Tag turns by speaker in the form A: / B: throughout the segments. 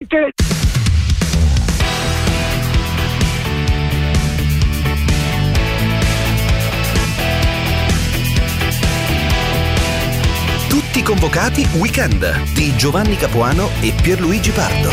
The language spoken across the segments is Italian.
A: perché...
B: Tutti convocati Weekend di Giovanni Capuano e Pierluigi Pardo.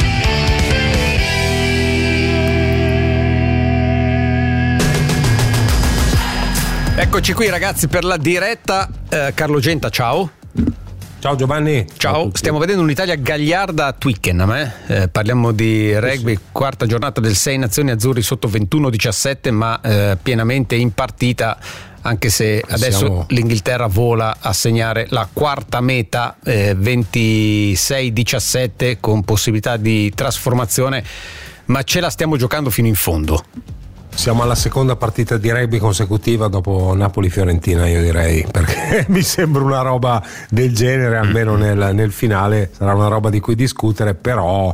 C: Eccoci qui ragazzi per la diretta. Carlo Genta, ciao.
D: Ciao Giovanni.
C: Ciao, stiamo vedendo un'Italia gagliarda a Twickenham. Parliamo di rugby, quarta giornata del 6 Nazioni Azzurri sotto 21-17, ma pienamente in partita, anche se adesso l'Inghilterra vola a segnare la quarta meta, 26-17, con possibilità di trasformazione, ma ce la stiamo giocando fino in fondo.
D: Siamo alla seconda partita di rugby consecutiva dopo Napoli-Fiorentina, io direi, perché mi sembra una roba del genere, almeno nel finale sarà una roba di cui discutere, però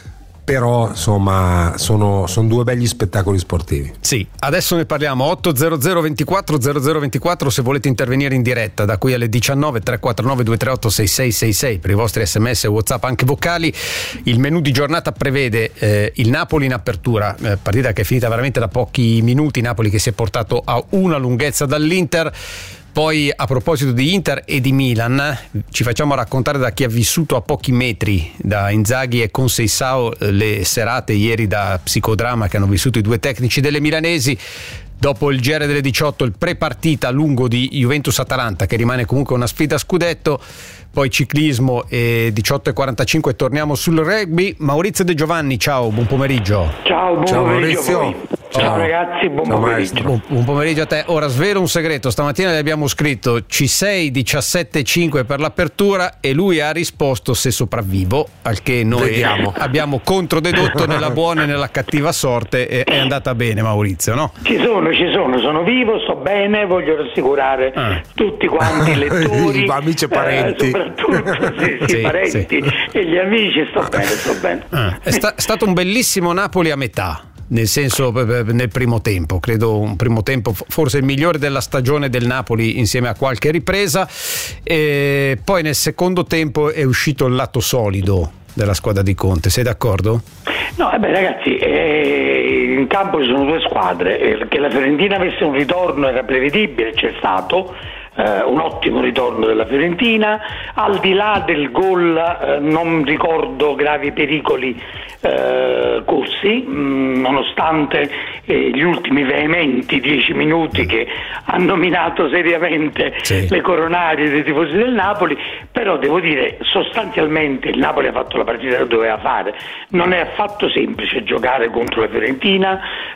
D: insomma sono due begli spettacoli sportivi.
C: Sì, adesso ne parliamo. 800 24 0024 se volete intervenire in diretta da qui alle 19, 349 238 6666 per i vostri sms e WhatsApp anche vocali. Il menù di giornata prevede il Napoli in apertura, partita che è finita veramente da pochi minuti, Napoli che si è portato a una lunghezza dall'Inter. Poi, a proposito di Inter e di Milan, ci facciamo raccontare da chi ha vissuto a pochi metri da Inzaghi e Conceição le serate ieri da psicodramma che hanno vissuto i due tecnici delle milanesi. Dopo il GR delle 18, il pre-partita lungo di Juventus-Atalanta, che rimane comunque una sfida a scudetto. Poi ciclismo e 18:45 torniamo sul rugby. Maurizio De Giovanni, ciao, buon pomeriggio.
A: Ciao, buon pomeriggio
D: Maurizio.
A: a voi. Ciao ragazzi, buon pomeriggio.
C: Buon pomeriggio a te. Ora svelo un segreto, stamattina le abbiamo scritto C6 17:05 per l'apertura e lui ha risposto se sopravvivo, al che noi abbiamo controdedotto nella buona e nella cattiva sorte. È andata bene, Maurizio, no?
A: Ci sono vivo, sto bene, voglio rassicurare tutti quanti i lettori,
D: amici e parenti,
A: soprattutto sì, parenti e gli amici, sto bene.
C: È stato un bellissimo Napoli a metà. Nel senso, nel primo tempo, credo un primo tempo forse il migliore della stagione del Napoli insieme a qualche ripresa, e poi nel secondo tempo è uscito il lato solido della squadra di Conte. Sei d'accordo?
A: No, ragazzi, in campo ci sono due squadre, che la Fiorentina avesse un ritorno era prevedibile, c'è stato un ottimo ritorno della Fiorentina, al di là del gol non ricordo gravi pericoli corsi, nonostante gli ultimi veementi 10 minuti che hanno minato seriamente le coronarie dei tifosi del Napoli, però devo dire sostanzialmente il Napoli ha fatto la partita che doveva fare. Non è affatto semplice giocare contro la Fiorentina,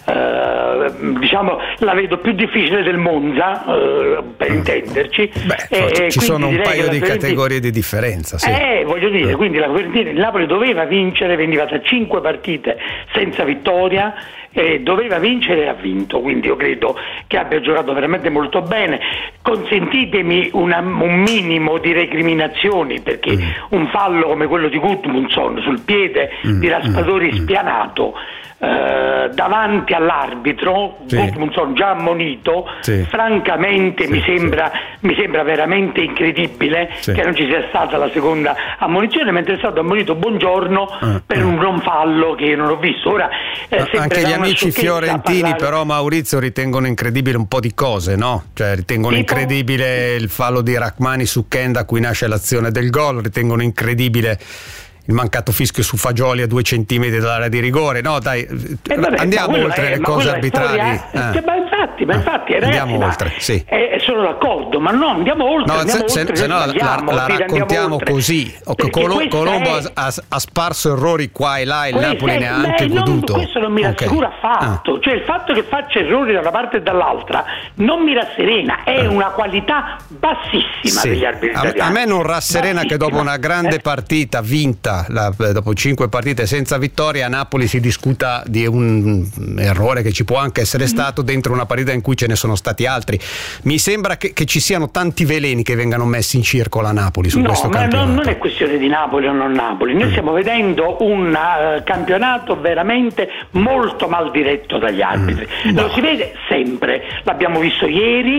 A: diciamo la vedo più difficile del Monza, per intenderci.
C: Ci sono un paio di categorie di differenza,
A: voglio dire, quindi la Fiorentina, il Napoli doveva vincere, veniva da 5 partite senza vittoria, doveva vincere e ha vinto, quindi io credo che abbia giocato veramente molto bene. Consentitemi un minimo di recriminazioni, perché un fallo come quello di Gudmundsson sul piede di Raspadori spianato davanti all'arbitro, Gudmundsson già ammonito, francamente mi sembra veramente incredibile che non ci sia stata la seconda ammonizione, mentre è stato ammonito Buongiorno per un non fallo che io non ho visto. Ora
C: anche gli amici fiorentini però, Maurizio, ritengono incredibile un po' di cose, no? Cioè ritengono incredibile il fallo di Rachmani su Ken, da cui nasce l'azione del gol, ritengono incredibile il mancato fischio su Fagioli a 2 centimetri dall'area di rigore. No dai, andiamo oltre le cose arbitrali.
A: Ma infatti
C: andiamo oltre,
A: sono d'accordo, ma no, andiamo oltre.
C: Se no la raccontiamo così. Colombo ha sparso errori qua e là e il Napoli ne ha anche goduto.
A: Questo non mi rassicura affatto, cioè il fatto che faccia errori da una parte e dall'altra non mi rasserena, è una qualità bassissima degli arbitri italiani.
C: A me non rasserena che dopo una grande partita vinta, dopo 5 partite senza vittoria, a Napoli si discuta di un errore che ci può anche essere stato dentro una partita in cui ce ne sono stati altri. Mi sembra che ci siano tanti veleni che vengano messi in circolo a Napoli su questo campionato.
A: Non è questione di Napoli o non Napoli, noi stiamo vedendo un campionato veramente molto mal diretto dagli arbitri. Lo si vede sempre, l'abbiamo visto ieri,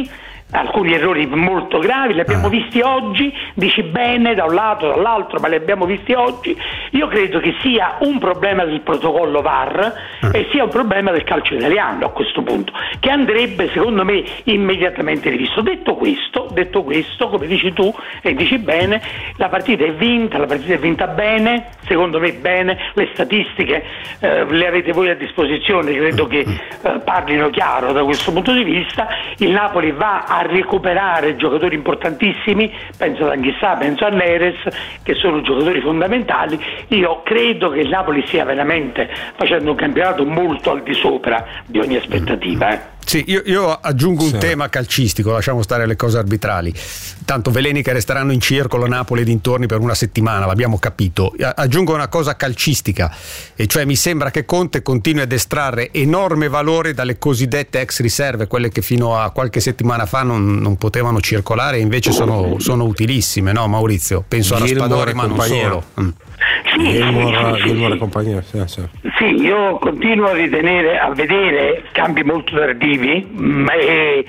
A: alcuni errori molto gravi, li abbiamo visti oggi, dici bene da un lato dall'altro, ma li abbiamo visti oggi. Io credo che sia un problema del protocollo VAR e sia un problema del calcio italiano a questo punto, che andrebbe secondo me immediatamente rivisto. Detto questo, come dici tu e dici bene, la partita è vinta bene, secondo me bene, le statistiche le avete voi a disposizione, credo che parlino chiaro da questo punto di vista. Il Napoli va a recuperare giocatori importantissimi, penso ad Anghissà, penso a Neres, che sono giocatori fondamentali. Io credo che il Napoli stia veramente facendo un campionato molto al di sopra di ogni aspettativa.
C: Sì, io aggiungo un tema calcistico, lasciamo stare le cose arbitrali. Tanto veleni che resteranno in circolo Napoli e dintorni per una settimana, l'abbiamo capito. Aggiungo una cosa calcistica, e cioè mi sembra che Conte continui ad estrarre enorme valore dalle cosiddette ex riserve, quelle che fino a qualche settimana fa non potevano circolare e invece sono utilissime, no Maurizio? Penso a Raspadori, ma non solo.
D: Gilmour e compagnia.
A: Sì, io continuo a vedere cambi molto tardivi e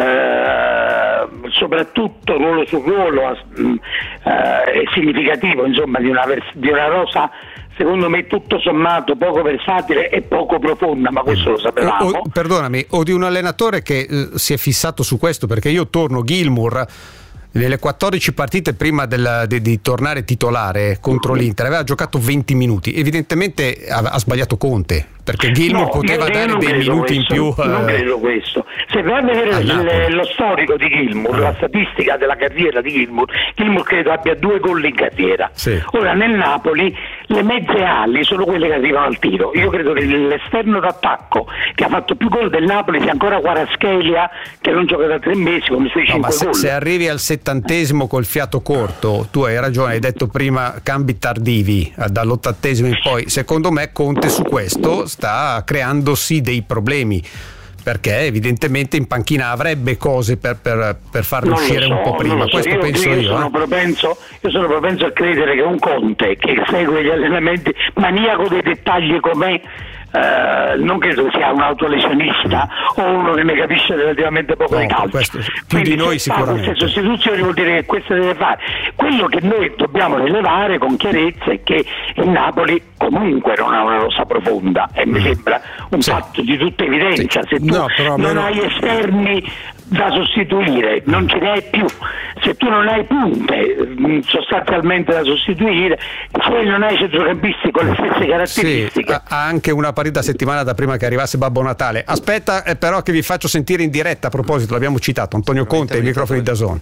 A: soprattutto ruolo su ruolo è significativo, insomma, di una rosa secondo me tutto sommato poco versatile e poco profonda, ma questo lo sapevamo.
C: Perdonami, o di un allenatore che si è fissato su questo, perché io torno Gilmour nelle 14 partite prima di tornare titolare contro l'Inter aveva giocato 20 minuti, evidentemente ha sbagliato Conte, perché Gilmour poteva dare dei minuti in più.
A: Non credo questo. Se vai a vedere lo storico di Gilmour, la statistica della carriera di Gilmour credo abbia 2 gol in carriera.
C: Sì.
A: Ora nel Napoli le mezze ali sono quelle che arrivano al tiro. Io credo che l'esterno d'attacco che ha fatto più gol del Napoli sia ancora Kvaratskhelia, che non gioca da 3 mesi con i suoi 5 gol.
C: Se arrivi al 70° col fiato corto, tu hai ragione, hai detto prima cambi tardivi dall'80° in poi. Secondo me Conte su questo sta creandosi dei problemi, perché evidentemente in panchina avrebbe cose per farlo uscire un po' prima. Questo penso io.
A: Io sono propenso a credere che un Conte che segue gli allenamenti, maniaco dei dettagli com'è, non credo sia un autolesionista o uno che ne capisce relativamente poco di calcio.
C: Più di noi sicuramente.
A: Queste sostituzioni vuol dire che questo deve fare. Quello che noi dobbiamo rilevare con chiarezza è che il Napoli comunque non ha una rosa profonda e mi sembra un fatto di tutta evidenza. Se tu non hai esterni da sostituire, non ce ne hai più. Se tu non hai punte sostanzialmente da sostituire, se non hai centrocampisti con le stesse caratteristiche.
C: Sì, ha anche una partita a settimana da prima che arrivasse Babbo Natale. Aspetta però che vi faccio sentire in diretta, a proposito, l'abbiamo citato, Antonio Conte, ai microfoni di DAZN.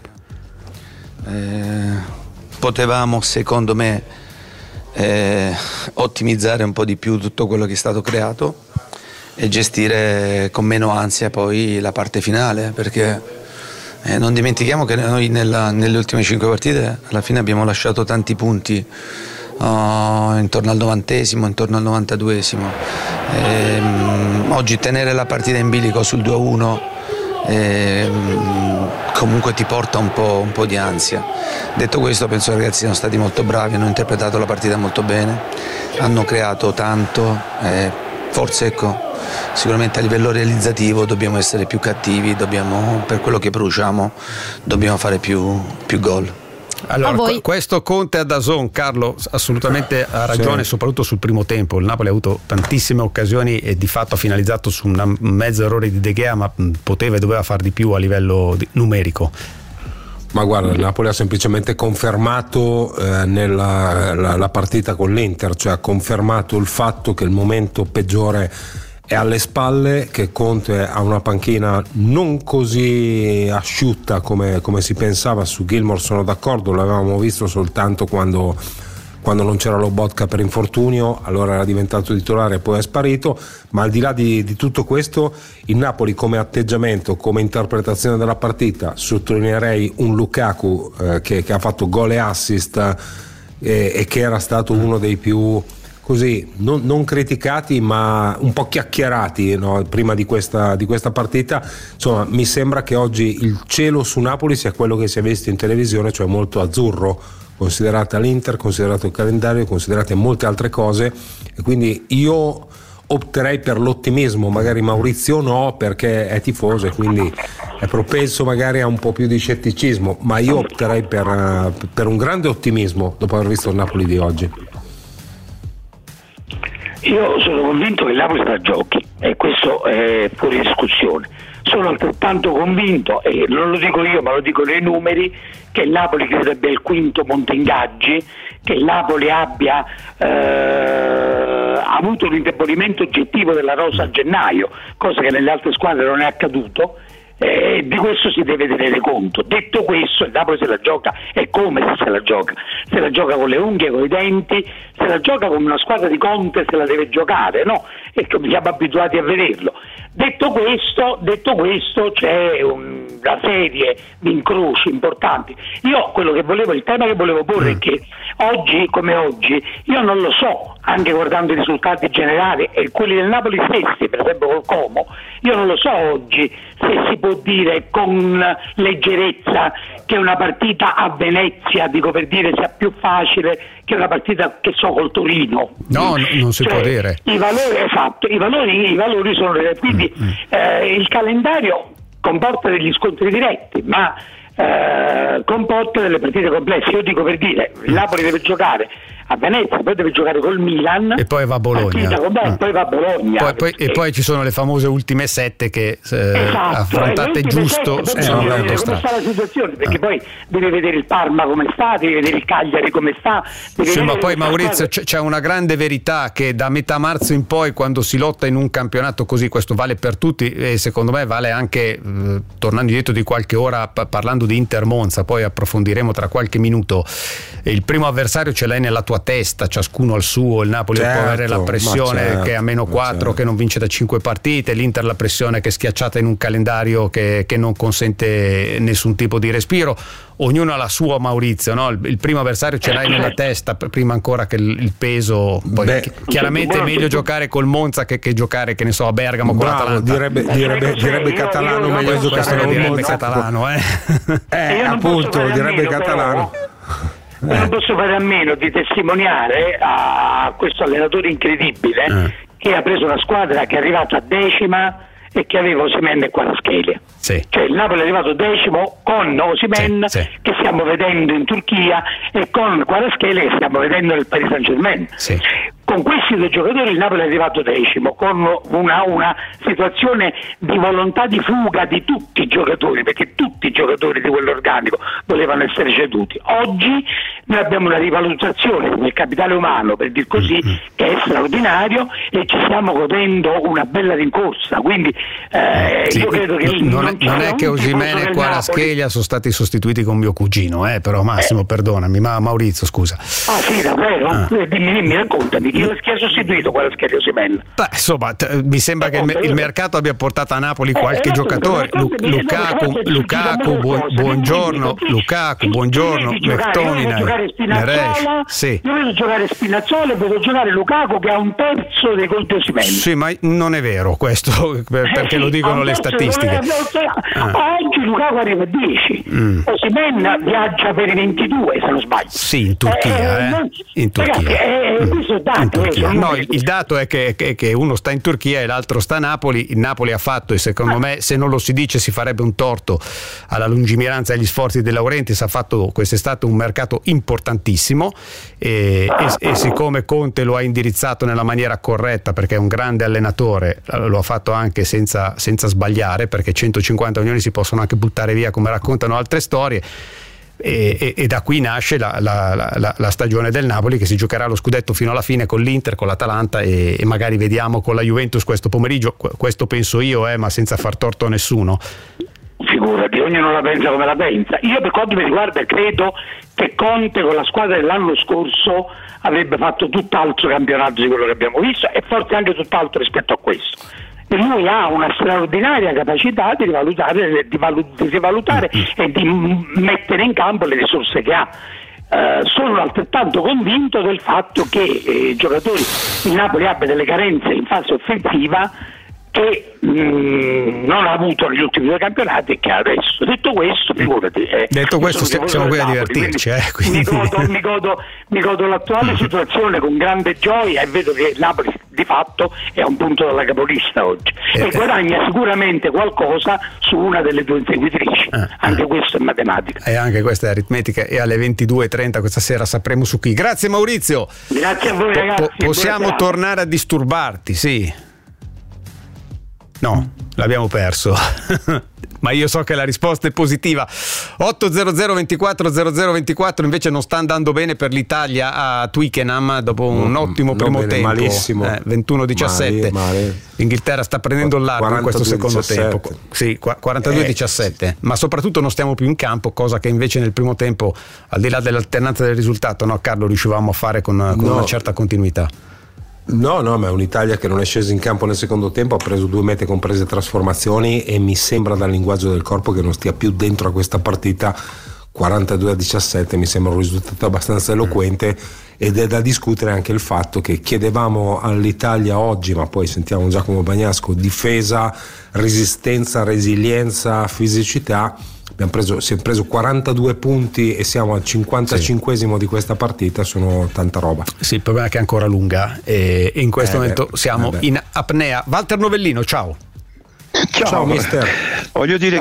E: Potevamo, secondo me, ottimizzare un po' di più tutto quello che è stato creato e gestire con meno ansia poi la parte finale, perché non dimentichiamo che noi nelle ultime 5 partite alla fine abbiamo lasciato tanti punti intorno al 90°, intorno al 92°. Oggi tenere la partita in bilico sul 2-1 comunque ti porta un po' di ansia. Detto questo, penso che i ragazzi siano stati molto bravi, hanno interpretato la partita molto bene, hanno creato tanto, forse sicuramente a livello realizzativo dobbiamo essere più cattivi, per quello che produciamo dobbiamo fare più gol.
C: Allora, questo Conte a DAZN, Carlo assolutamente ha ragione, soprattutto sul primo tempo. Il Napoli ha avuto tantissime occasioni e di fatto ha finalizzato su un mezzo errore di De Gea, ma poteva e doveva far di più a livello numerico.
D: Ma guarda, il Napoli ha semplicemente confermato la partita con l'Inter, cioè ha confermato il fatto che il momento peggiore è alle spalle, che Conte ha una panchina non così asciutta come si pensava. Su Gilmour sono d'accordo, l'avevamo visto soltanto quando non c'era Lobotka per infortunio, allora era diventato titolare e poi è sparito. Ma al di là di tutto questo, il Napoli come atteggiamento, come interpretazione della partita, sottolineerei un Lukaku che ha fatto gol e assist e che era stato uno dei più così non criticati ma un po' chiacchierati, no? Prima di questa partita. Insomma, mi sembra che oggi il cielo su Napoli sia quello che si è visto in televisione, cioè molto azzurro, considerata l'Inter, considerato il calendario, considerate molte altre cose, e quindi io opterei per l'ottimismo. Magari Maurizio no, perché è tifoso e quindi è propenso magari a un po' più di scetticismo, ma io opterei per un grande ottimismo dopo aver visto il Napoli di oggi.
A: Io sono convinto che il Napoli se la giochi e questo è fuori discussione. Sono altrettanto convinto, e non lo dico io ma lo dicono i numeri, che il Napoli credo abbia il quinto monte ingaggi, che il Napoli abbia avuto un indebolimento oggettivo della rosa a gennaio, cosa che nelle altre squadre non è accaduto. Di questo si deve tenere conto. Detto questo, il Napoli se la gioca, e come se la gioca? Se la gioca con le unghie, con i denti, se la gioca come una squadra di Conte se la deve giocare, no? E come siamo abituati a vederlo. Detto questo c'è una serie di incroci importanti. Io il tema che volevo porre è che oggi come oggi io non lo so, anche guardando i risultati generali e quelli del Napoli stessi, per esempio col Como, io non lo so oggi se si può dire con leggerezza che una partita a Venezia, dico per dire, sia più facile che una partita che so col Torino.
C: No, non si può dire.
A: I valori sono quindi il calendario comporta degli scontri diretti, ma comporta delle partite complesse. Io dico per dire, il Napoli deve giocare a Venezia, poi deve giocare col Milan
C: e poi va a Bologna,
A: poi va a Bologna
C: e poi ci sono le famose ultime 7 che affrontate giusto
A: sono come sta la situazione, perché poi deve vedere il Parma come sta, deve vedere il Cagliari come sta,
C: ma poi Maurizio c'è una grande verità, che da metà marzo in poi, quando si lotta in un campionato così, questo vale per tutti e secondo me vale anche tornando indietro di qualche ora parlando di Inter Monza, poi approfondiremo tra qualche minuto, il primo avversario ce l'hai nella tua testa, ciascuno al suo. Il Napoli può avere la pressione che è a -4, che non vince da 5 partite, l'Inter la pressione che è schiacciata in un calendario che non consente nessun tipo di respiro. Ognuno ha la sua, Maurizio, no? Il primo avversario ce l'hai nella testa prima ancora che il peso. Poi chiaramente è meglio giocare col Monza che giocare, che ne so, a Bergamo con l'Atalanta.
D: Direbbe Catalano, meglio giocare col Monza.
C: Catalano,
D: appunto, direbbe Catalano.
A: Io non posso fare a meno di testimoniare a questo allenatore incredibile che ha preso una squadra che è arrivata 10ª e che aveva Osimhen e Kvaratskhelia.
C: Sì.
A: Cioè il Napoli è arrivato 10º con Osimhen che stiamo vedendo in Turchia e con Kvaratskhelia che stiamo vedendo nel Paris Saint-Germain.
C: Sì.
A: Con questi due giocatori il Napoli è arrivato 10º, con una situazione di volontà di fuga di tutti i giocatori, perché tutti i giocatori di quell'organico volevano essere ceduti. Oggi noi abbiamo una rivalutazione del capitale umano, per dir così, che è straordinario, e ci stiamo godendo una bella rincorsa. Quindi io credo che non
C: è che Osimhen e Kvaratskhelia sono stati sostituiti con mio cugino, però Massimo, perdonami, ma Maurizio, scusa.
A: Ah sì, davvero? Dimmi, raccontami. Chi ha sostituito Kvaratskhelia e Osimhen?
C: Insomma, mi sembra che il mercato abbia portato a Napoli qualche giocatore. Lukaku, buongiorno. Lukaku, buongiorno. McTominay,
A: Io vedo giocare Spinazzola e vedo giocare Lukaku che ha un terzo dei conti Osimhen.
C: Sì, ma non è vero questo, perché lo dicono le statistiche.
A: Oggi Lukaku arriva a 10. Osimhen viaggia per i 22, se non sbaglio.
C: Sì, in Turchia. In Turchia.
A: Questo è dato.
C: No, il dato è che uno sta in Turchia e l'altro sta a Napoli. Il Napoli ha fatto, e secondo me se non lo si dice si farebbe un torto alla lungimiranza e agli sforzi De Laurentiis, ha fatto quest'estate un mercato importantissimo e siccome Conte lo ha indirizzato nella maniera corretta, perché è un grande allenatore, lo ha fatto anche senza sbagliare, perché 150 milioni si possono anche buttare via, come raccontano altre storie. E da qui nasce la stagione del Napoli, che si giocherà lo scudetto fino alla fine con l'Inter, con l'Atalanta e magari vediamo con la Juventus questo pomeriggio. Questo penso io, ma senza far torto a nessuno.
A: Figurati, ognuno la pensa come la pensa. Io, per quanto mi riguarda, credo che Conte con la squadra dell'anno scorso avrebbe fatto tutt'altro campionato di quello che abbiamo visto, e forse anche tutt'altro rispetto a questo. E lui ha una straordinaria capacità di rivalutare e di mettere in campo le risorse che ha. Sono altrettanto convinto del fatto che i giocatori, il Napoli abbia delle carenze in fase offensiva che non ha avuto negli ultimi due campionati e che adesso. Detto questo, figurati.
C: Detto questo, siamo qui a divertirci.
A: Mi godo l'attuale situazione con grande gioia e vedo che Napoli di fatto è a un punto dalla capolista oggi e guadagna sicuramente qualcosa su una delle due inseguitrici. Anche questo è matematica.
C: E anche questa è aritmetica, e alle 22:30 questa sera sapremo su chi. Grazie Maurizio.
A: Grazie a voi ragazzi.
C: Possiamo tornare a disturbarti, sì. No, l'abbiamo perso. Ma io so che la risposta è positiva. 800240024 invece non sta andando bene per l'Italia a Twickenham dopo un ottimo primo tempo.
D: Malissimo.
C: 21-17.
D: Male.
C: L'Inghilterra sta prendendo il largo in questo secondo
D: 42-17.
C: tempo. Sì, 42-17. Ma soprattutto non stiamo più in campo, cosa che invece nel primo tempo, al di là dell'alternanza del risultato, no Carlo, riuscivamo a fare con una certa continuità.
D: No, ma è un'Italia che non è scesa in campo nel secondo tempo, ha preso 2 mete comprese trasformazioni e mi sembra dal linguaggio del corpo che non stia più dentro a questa partita. 42-17 mi sembra un risultato abbastanza eloquente, ed è da discutere anche il fatto che chiedevamo all'Italia oggi, ma poi sentiamo Giacomo Bagnasco, difesa, resistenza, resilienza, fisicità. Si è preso 42 punti e siamo al 55esimo di questa partita, sono tanta roba.
C: Sì, il problema è che è ancora lunga e in questo momento siamo in apnea. Walter Novellino, ciao.
F: Ciao
D: mister.
F: Voglio dire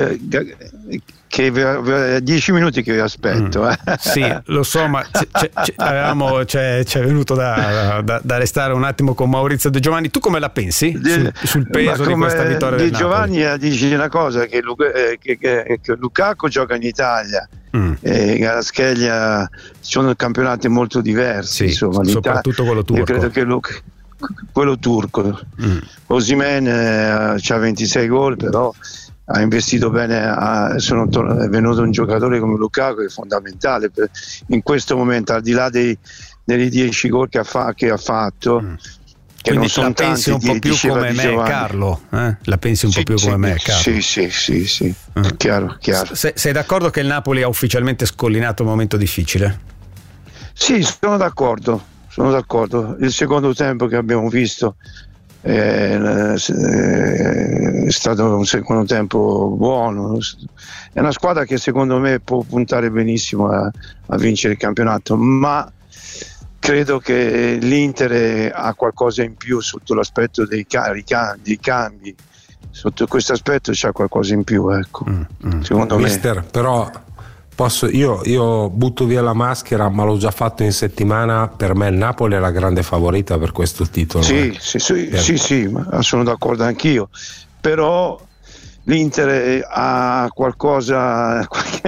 F: che 10 minuti che vi aspetto.
C: Sì, lo so, ma c'è venuto da restare un attimo con Maurizio De Giovanni. Tu come la pensi sul peso di questa vittoria del Napoli?
F: Giovanni dice una cosa, che Lukaku gioca in Italia e Kvaratskhelia sono campionati molto diversi, insomma,
C: soprattutto quello turco.
F: Io credo che quello turco. Osimhen c'ha 26 gol, però ha investito bene, è venuto un giocatore come Lukaku, che è fondamentale in questo momento, al di là dei 10 gol che ha fatto. Che
C: quindi
F: non
C: la pensi un po' più come me, Carlo? La pensi un po' più come me, Carlo?
F: Sì. Chiaro.
C: Sei d'accordo che il Napoli ha ufficialmente scollinato un momento difficile?
F: Sì, sono d'accordo. Il secondo tempo che abbiamo visto è stato un secondo tempo buono. È una squadra che secondo me può puntare benissimo a vincere il campionato, ma credo che l'Inter ha qualcosa in più sotto l'aspetto dei cambi. Sotto questo aspetto c'ha qualcosa in più, ecco. Secondo
D: Mister, però io butto via la maschera, ma l'ho già fatto in settimana. Per me il Napoli è la grande favorita per questo titolo.
F: Sì, ma sono d'accordo anch'io. Però l'Inter ha qualcosa,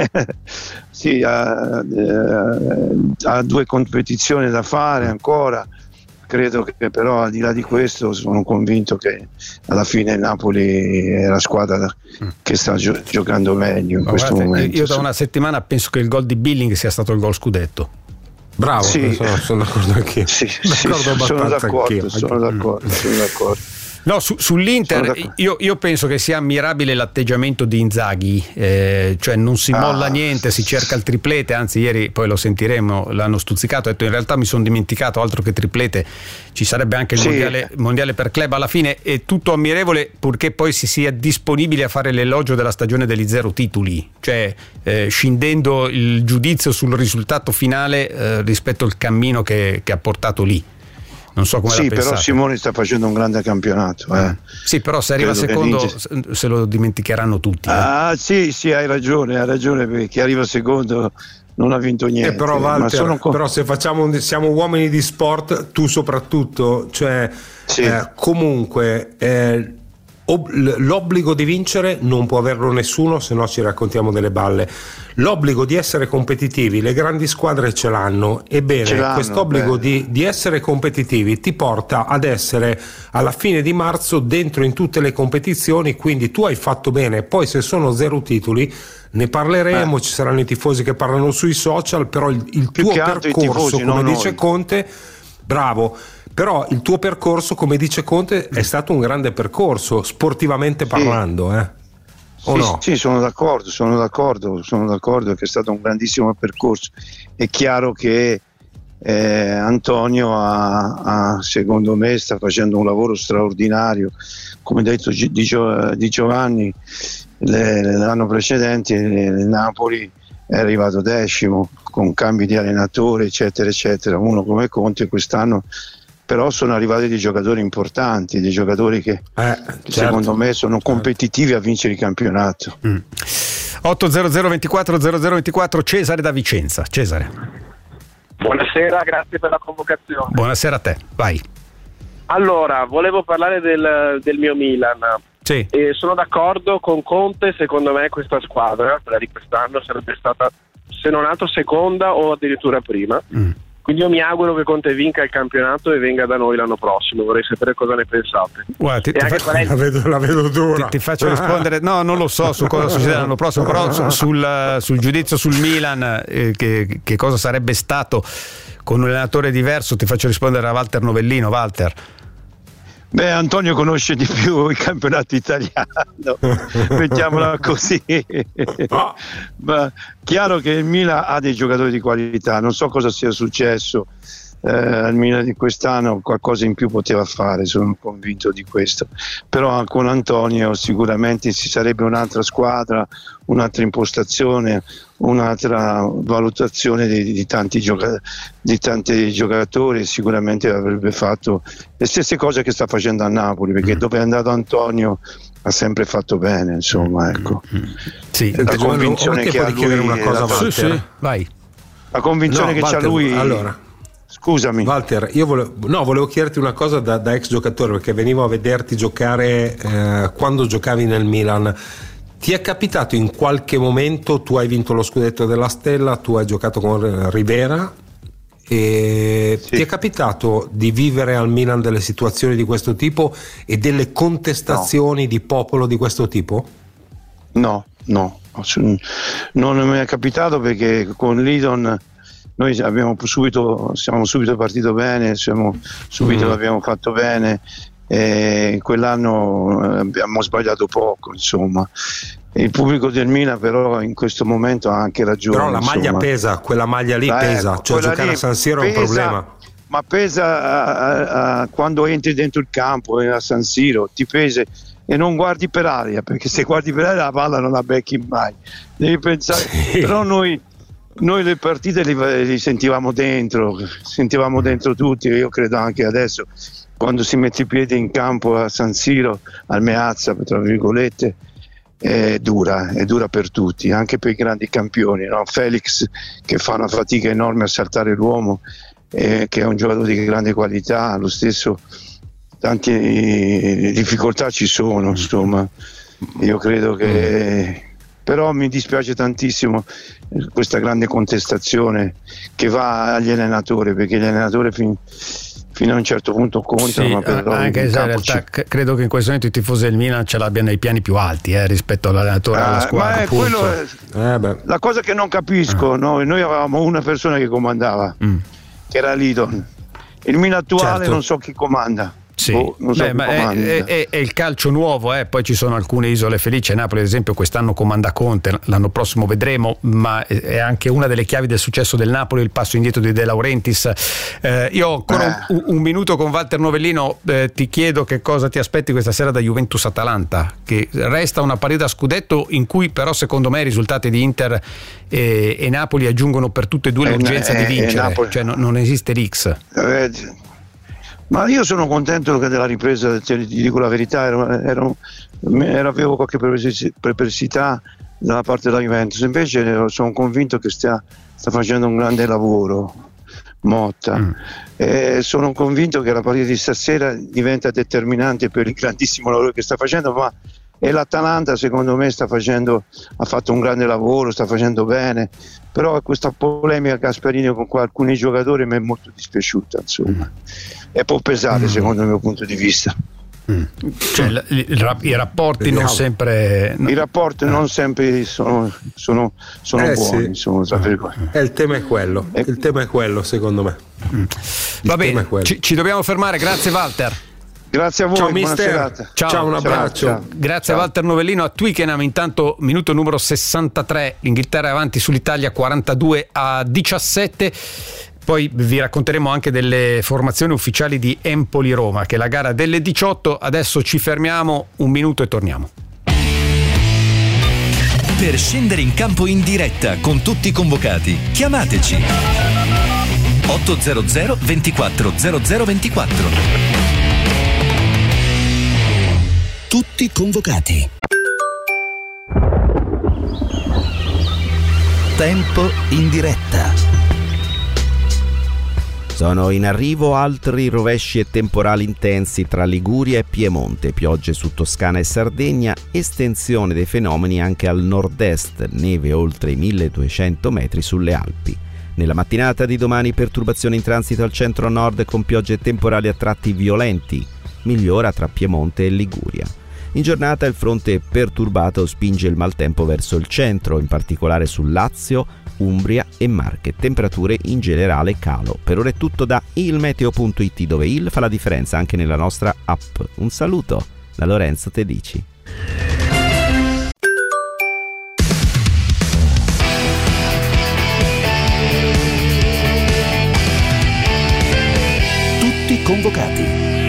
F: ha 2 competizioni da fare ancora. Credo che però, al di là di questo, sono convinto che alla fine il Napoli è la squadra che sta giocando meglio in questo momento.
C: Io da una settimana penso che il gol di Billing sia stato il gol scudetto.
D: Bravo, sono d'accordo anch'io.
F: Sono d'accordo.
C: No, sull'Inter io penso che sia ammirabile l'atteggiamento di Inzaghi, cioè non si molla niente, si cerca il triplete, anzi ieri poi lo sentiremo, l'hanno stuzzicato, ha detto in realtà mi sono dimenticato, altro che triplete, ci sarebbe anche il mondiale per club, alla fine è tutto ammirevole purché poi si sia disponibili a fare l'elogio della stagione degli 0 titoli, cioè scindendo il giudizio sul risultato finale rispetto al cammino che ha portato lì. Non so come la pensate.
F: Però Simone sta facendo un grande campionato.
C: Sì, però se arriva secondo se lo dimenticheranno tutti.
F: Sì, hai ragione, perché chi arriva secondo non ha vinto niente.
D: Però Walter, però se siamo uomini di sport, tu soprattutto, cioè comunque l'obbligo di vincere non può averlo nessuno, se no ci raccontiamo delle balle. L'obbligo di essere competitivi le grandi squadre ce l'hanno, ebbene quest'obbligo di essere competitivi ti porta ad essere alla fine di marzo dentro in tutte le competizioni, quindi tu hai fatto bene. Poi se sono 0 titoli ne parleremo, ci saranno i tifosi che parlano sui social, però il tuo percorso, come dice Conte, bravo. Però il tuo percorso, come dice Conte, è stato un grande percorso, sportivamente parlando,
F: Sì, sono d'accordo che è stato un grandissimo percorso. È chiaro che Antonio secondo me sta facendo un lavoro straordinario, come detto di Giovanni. L'anno precedente il Napoli è arrivato 10° con cambi di allenatore eccetera. Uno come Conte quest'anno però sono arrivati dei giocatori importanti, dei giocatori che
D: certo,
F: secondo me sono competitivi a vincere il campionato.
C: 80024 Cesare da Vicenza. Cesare.
G: Buonasera, grazie per la convocazione.
C: Buonasera a te, vai.
G: Allora, volevo parlare del mio Milan.
C: Sì.
G: E sono d'accordo con Conte, secondo me questa squadra, quella di quest'anno, sarebbe stata se non altro seconda o addirittura prima. Quindi io mi auguro che Conte vinca il campionato e venga da noi l'anno prossimo. Vorrei sapere cosa ne pensate.
C: Guarda,
D: la vedo dura.
C: Ti faccio rispondere. No, non lo so su cosa succederà l'anno prossimo, però sul giudizio sul Milan, che cosa sarebbe stato con un allenatore diverso, ti faccio rispondere a Walter Novellino. Walter.
F: Beh, Antonio conosce di più il campionato italiano, mettiamola così. Ma chiaro che il Milan ha dei giocatori di qualità, non so cosa sia successo al Milan di quest'anno, qualcosa in più poteva fare, sono convinto di questo, però con Antonio sicuramente ci sarebbe un'altra squadra, un'altra impostazione, un'altra valutazione di tanti giocatori, sicuramente avrebbe fatto le stesse cose che sta facendo a Napoli, perché dove è andato Antonio ha sempre fatto bene, insomma, ecco.
C: Sì.
F: La convinzione che ha lui,
D: una cosa,
C: sì, vai.
F: La convinzione che c'ha lui.
D: Allora,
F: scusami
D: Walter, io volevo chiederti una cosa da ex giocatore, perché venivo a vederti giocare quando giocavi nel Milan. Ti è capitato in qualche momento, tu hai vinto lo scudetto della Stella, tu hai giocato con Rivera, e
F: sì.
D: Ti è capitato di vivere al Milan delle situazioni di questo tipo e delle contestazioni di popolo di questo tipo?
F: No, non mi è capitato, perché con Lidon noi siamo subito partito bene, abbiamo fatto bene, e quell'anno abbiamo sbagliato poco, insomma. Il pubblico del Milan però in questo momento ha anche ragione.
D: Però la maglia pesa, quella maglia lì pesa, cioè giocare a San Siro è un problema.
F: Ma pesa quando entri dentro il campo a San Siro, ti pesa e non guardi per aria, perché se guardi per aria la palla non la becchi mai. Devi pensare, sì. Però noi le partite li sentivamo dentro tutti, io credo anche adesso, quando si mette i piedi in campo a San Siro, al Meazza, tra virgolette, è dura per tutti, anche per i grandi campioni, no? Felix, che fa una fatica enorme a saltare l'uomo, che è un giocatore di grande qualità, lo stesso, tante difficoltà ci sono, insomma. Io credo che però mi dispiace tantissimo questa grande contestazione che va agli allenatori, perché gli allenatori fino a un certo punto contano, sì, ma però
C: anche se in realtà credo che in questo momento i tifosi del Milan ce l'abbiano nei piani più alti rispetto all'allenatore alla squadra.
F: La cosa che non capisco, noi avevamo una persona che comandava, che era Lidon. Il Milan attuale, certo, non so chi comanda.
C: Sì. È il calcio nuovo, poi ci sono alcune isole felici. Napoli ad esempio quest'anno comanda Conte, l'anno prossimo vedremo, ma è anche una delle chiavi del successo del Napoli il passo indietro di De Laurentiis. Io ho ancora un minuto con Walter Novellino, ti chiedo che cosa ti aspetti questa sera da Juventus-Atalanta, che resta una partita a scudetto in cui però secondo me i risultati di Inter e Napoli aggiungono per tutte e due l'urgenza di vincere, cioè non esiste l'X.
F: Ma io sono contento della ripresa, ti dico la verità, avevo qualche perplessità dalla parte della Juventus, invece sono convinto che sta facendo un grande lavoro Motta, sono convinto che la partita di stasera diventa determinante per il grandissimo lavoro che sta facendo, ma e l'Atalanta secondo me ha fatto un grande lavoro, sta facendo bene, però questa polemica Gasperini con alcuni giocatori mi è molto dispiaciuta, insomma, e può pesare secondo il mio punto di vista.
C: Cioè, i rapporti non sempre
F: non sempre sono buoni,
D: sì.
F: Insomma,
D: il tema è quello, secondo me.
C: Va bene, ci dobbiamo fermare, grazie Walter.
F: Grazie a voi,
D: ciao,
F: buona serata.
D: Ciao, un abbraccio.
F: Ciao.
C: Grazie a Walter Novellino. A Twickenham intanto minuto numero 63, l'Inghilterra è avanti sull'Italia 42-17. Poi vi racconteremo anche delle formazioni ufficiali di Empoli-Roma, che è la gara delle 18. Adesso ci fermiamo, un minuto e torniamo.
B: Per scendere in campo in diretta con tutti i convocati, chiamateci 800 24 0024. Tutti convocati. Tempo in diretta.
H: Sono in arrivo altri rovesci e temporali intensi tra Liguria e Piemonte, piogge su Toscana e Sardegna, estensione dei fenomeni anche al nord-est, neve oltre i 1200 metri sulle Alpi. Nella mattinata di domani perturbazioni in transito al centro-nord con piogge temporali a tratti violenti, migliora tra Piemonte e Liguria. In giornata il fronte perturbato spinge il maltempo verso il centro, in particolare sul Lazio, Umbria e Marche. Temperature in generale calo. Per ora è tutto da ilmeteo.it, dove il fa la differenza anche nella nostra app. Un saluto da Lorenzo Tedici.
B: Tutti convocati.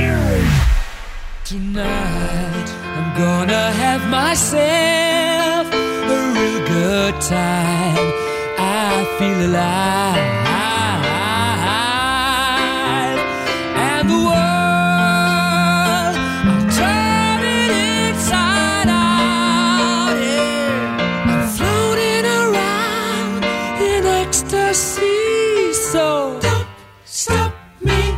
I: Tonight I'm gonna have myself a real good time. I feel alive, and the world, I'm turning inside out, yeah. I'm floating around in ecstasy, so don't stop me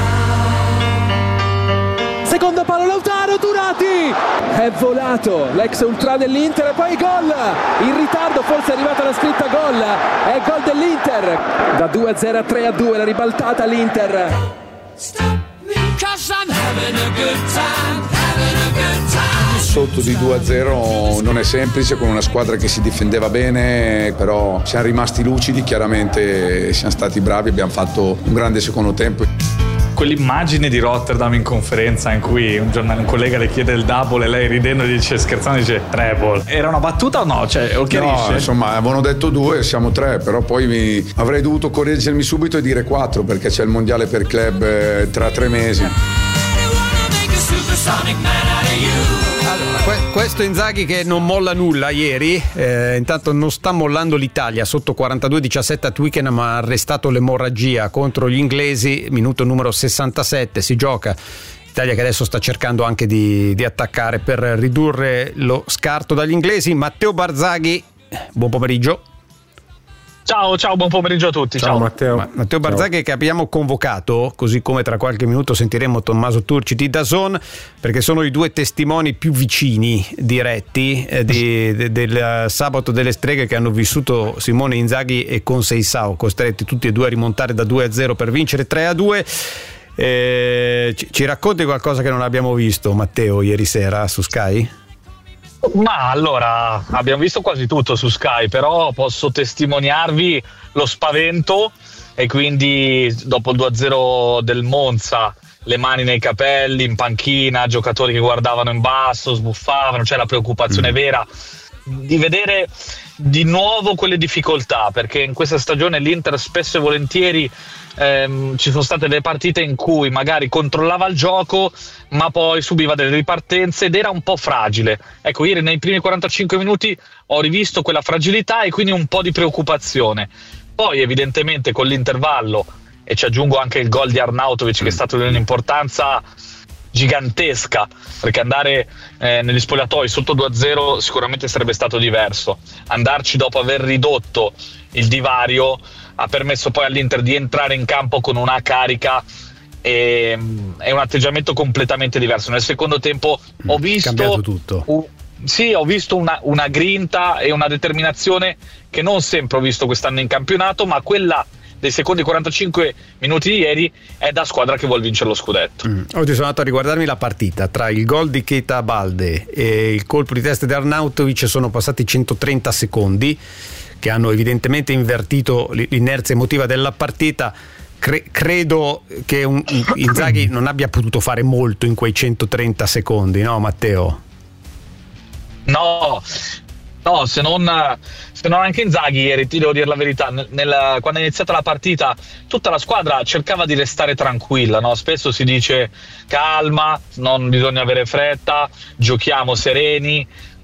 I: now.
J: Secondo palo Lautaro, Turati è volato l'ex ultra dell'Inter e poi gol in ritardo, forse è arrivata la scritta gol, è gol dell'Inter da 2-0 a 3-2, la ribaltata l'Inter.
K: Sotto di 2-0 non è semplice con una squadra che si difendeva bene, però siamo rimasti lucidi, chiaramente siamo stati bravi, abbiamo fatto un grande secondo tempo.
L: Quell'immagine di Rotterdam in conferenza in cui un collega le chiede il double e lei ridendo dice, scherzando dice treble. Era una battuta o no? Cioè, o chiarisce?
K: No, insomma, avevano detto 2, siamo 3, però poi avrei dovuto correggermi subito e dire 4 perché c'è il mondiale per club tra 3 mesi.
C: Allora, questo Inzaghi che non molla nulla ieri, intanto non sta mollando l'Italia, sotto 42-17 a Twickenham ha arrestato l'emorragia contro gli inglesi, minuto numero 67, si gioca. Italia che adesso sta cercando anche di attaccare per ridurre lo scarto dagli inglesi. Matteo Barzaghi, buon pomeriggio.
L: Ciao, buon pomeriggio a tutti.
D: Ciao Matteo.
C: Matteo Barzaghi che abbiamo convocato, così come tra qualche minuto sentiremo Tommaso Turci di DAZN, perché sono i due testimoni più vicini diretti del sabato delle streghe che hanno vissuto Simone Inzaghi e Conceição, costretti tutti e due a rimontare da 2-0 per vincere 3-2. Ci racconti qualcosa che non abbiamo visto, Matteo, ieri sera su Sky?
L: Ma allora, abbiamo visto quasi tutto su Sky, però posso testimoniarvi lo spavento e quindi dopo il 2-0 del Monza, le mani nei capelli, in panchina, giocatori che guardavano in basso, sbuffavano, c'è la preoccupazione vera di vedere di nuovo quelle difficoltà, perché in questa stagione l'Inter spesso e volentieri ci sono state delle partite in cui magari controllava il gioco ma poi subiva delle ripartenze ed era un po' fragile. Ecco, ieri nei primi 45 minuti ho rivisto quella fragilità e quindi un po' di preoccupazione. Poi evidentemente con l'intervallo, e ci aggiungo anche il gol di Arnautovic che è stato di un'importanza gigantesca, perché andare negli spogliatoi sotto 2-0 sicuramente sarebbe stato diverso. Andarci dopo aver ridotto il divario ha permesso poi all'Inter di entrare in campo con una carica e un atteggiamento completamente diverso. Nel secondo tempo ho visto
C: cambiato tutto.
L: Ho visto una grinta e una determinazione che non sempre ho visto quest'anno in campionato, ma quella dei secondi 45 minuti di ieri è da squadra che vuol vincere lo scudetto.
C: Oggi sono andato a riguardarmi la partita tra il gol di Keita Balde e il colpo di testa di Arnautovic, sono passati 130 secondi che hanno evidentemente invertito l'inerzia emotiva della partita. Credo che Inzaghi non abbia potuto fare molto in quei 130 secondi, no Matteo?
L: No, se non anche Inzaghi ieri, ti devo dire la verità, quando è iniziata la partita tutta la squadra cercava di restare tranquilla, no? Spesso si dice calma, non bisogna avere fretta, giochiamo sereni,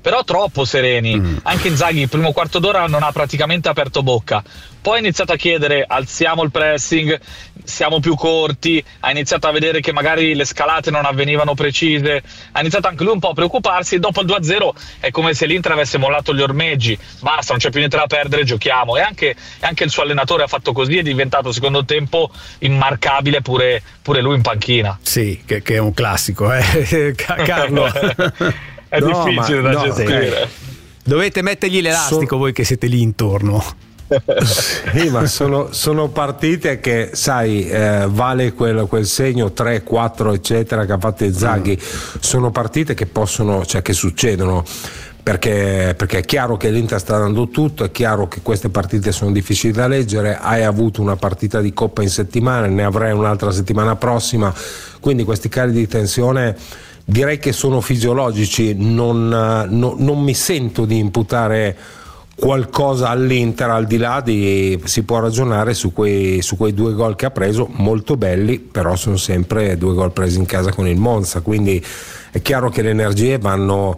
L: però troppo sereni. Anche Inzaghi il primo quarto d'ora non ha praticamente aperto bocca, poi ha iniziato a chiedere alziamo il pressing, siamo più corti, ha iniziato a vedere che magari le scalate non avvenivano precise, ha iniziato anche lui un po' a preoccuparsi, e dopo il 2-0 è come se l'Inter avesse mollato gli ormeggi, basta, non c'è più niente da perdere, giochiamo. E anche il suo allenatore ha fatto così, è diventato secondo tempo immarcabile pure lui in panchina.
C: Sì, che è un classico, Carlo.
L: È difficile da gestire.
C: Dovete mettergli l'elastico voi che siete lì intorno.
D: Sì, ma sono partite che sai, vale quel segno 3-4 eccetera che ha fatto Inzaghi. Sono partite che possono, cioè che succedono, perché è chiaro che l'Inter sta dando tutto, è chiaro che queste partite sono difficili da leggere. Hai avuto una partita di Coppa in settimana, ne avrai un'altra settimana prossima, quindi questi cali di tensione direi che sono fisiologici. Non mi sento di imputare qualcosa all'Inter, al di là di, si può ragionare su quei 2 gol che ha preso, molto belli, però sono sempre 2 gol presi in casa con il Monza, quindi è chiaro che le energie vanno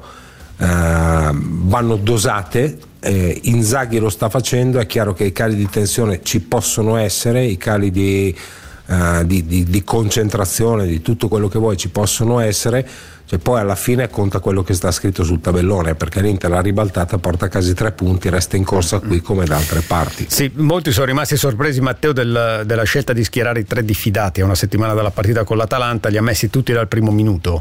D: dosate. Inzaghi lo sta facendo, è chiaro che i cali di tensione ci possono essere, i cali di concentrazione, di tutto quello che vuoi ci possono essere, cioè poi alla fine conta quello che sta scritto sul tabellone, perché l'Inter l'ha ribaltata, porta a casa i 3 punti, resta in corsa qui come da altre parti.
C: Sì, molti sono rimasti sorpresi, Matteo, della scelta di schierare i 3 diffidati a una settimana dalla partita con l'Atalanta, li ha messi tutti dal primo minuto.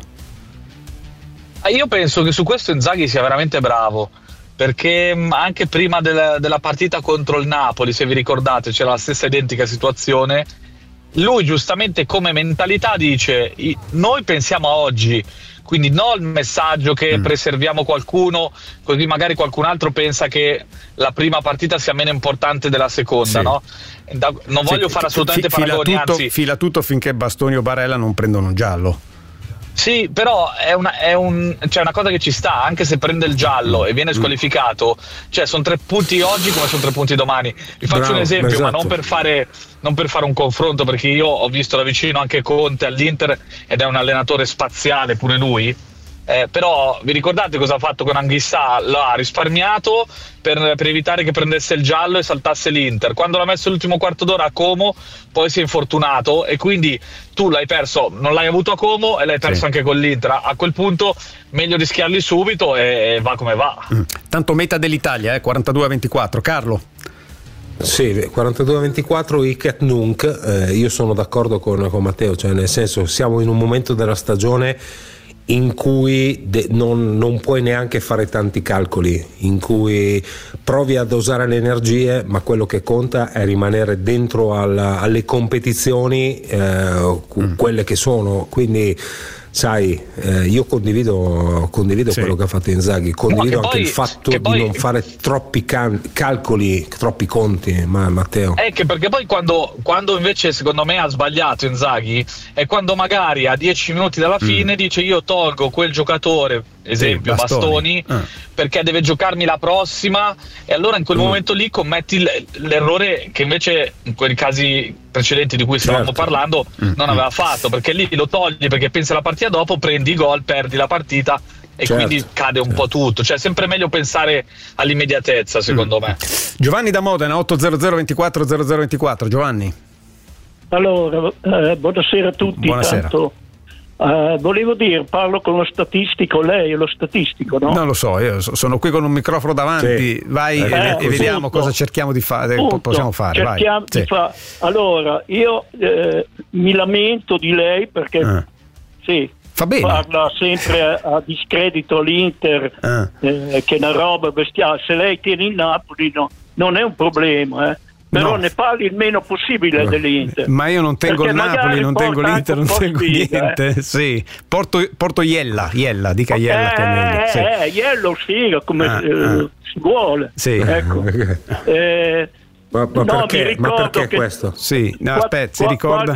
L: Io penso che su questo Inzaghi sia veramente bravo, perché anche prima della partita contro il Napoli, se vi ricordate, c'era la stessa identica situazione. Lui giustamente come mentalità dice: noi pensiamo a oggi, quindi no il messaggio che preserviamo qualcuno così magari qualcun altro pensa che la prima partita sia meno importante della seconda,
C: sì.
L: No? Non voglio fare assolutamente paragoni, anzi
C: fila tutto finché Bastoni o Barella non prendono un giallo.
L: Sì, però è una cosa che ci sta, anche se prende il giallo e viene squalificato, cioè sono 3 punti oggi come sono 3 punti domani. Vi faccio un esempio, esatto. Ma non per fare un confronto, perché io ho visto da vicino anche Conte all'Inter ed è un allenatore spaziale pure lui. Però vi ricordate cosa ha fatto con Anghissà? L'ha risparmiato per evitare che prendesse il giallo e saltasse l'Inter. Quando l'ha messo l'ultimo quarto d'ora a Como, poi si è infortunato e quindi tu l'hai perso, non l'hai avuto a Como e l'hai perso anche con l'Inter. A quel punto meglio rischiarli subito e va come va.
C: Tanto meta dell'Italia, 42-24. Carlo?
D: Sì, 42-24 hic et nunc. Io sono d'accordo con Matteo, cioè nel senso siamo in un momento della stagione in cui non puoi neanche fare tanti calcoli, in cui provi a dosare le energie, ma quello che conta è rimanere dentro alle competizioni, quelle che sono. Quindi sai, io condivido quello che ha fatto Inzaghi, condivido anche il fatto di non fare troppi calcoli, troppi conti, Matteo.
L: Che perché poi quando invece secondo me ha sbagliato Inzaghi è quando magari a 10 minuti dalla fine dice: io tolgo quel giocatore, esempio Bastoni, perché deve giocarmi la prossima, e allora in quel momento lì commetti l'errore che invece in quei casi precedenti di cui stavamo parlando non aveva fatto, perché lì lo togli perché pensi alla partita dopo, prendi i gol, perdi la partita e quindi cade un po' tutto. Cioè è sempre meglio pensare all'immediatezza, secondo me.
C: Giovanni da Modena, 800240024. Giovanni.
M: Allora, buonasera a tutti.
C: Buonasera.
M: Volevo dire, parlo con lo statistico, lei è lo statistico, no?
C: Non lo so, io sono qui con un microfono davanti, sì. Vai e vediamo cosa cerchiamo di fare, possiamo fare.
M: Cerchiamo di fare. Allora, io mi lamento di lei perché sì,
C: fa bene.
M: Parla sempre a discredito l'Inter, che è una roba bestiale. Se lei tiene il Napoli non è un problema, però ne parli il meno possibile dell'Inter.
C: Ma io non tengo il Napoli, non tengo l'Inter, non tengo niente. Sì. Porto Iella, dica Iella che è meglio. Sì.
M: Iello sì, come si vuole.
C: Sì.
M: Ecco.
D: Ma perché questo?
C: Sì, no, aspetta, si ricorda?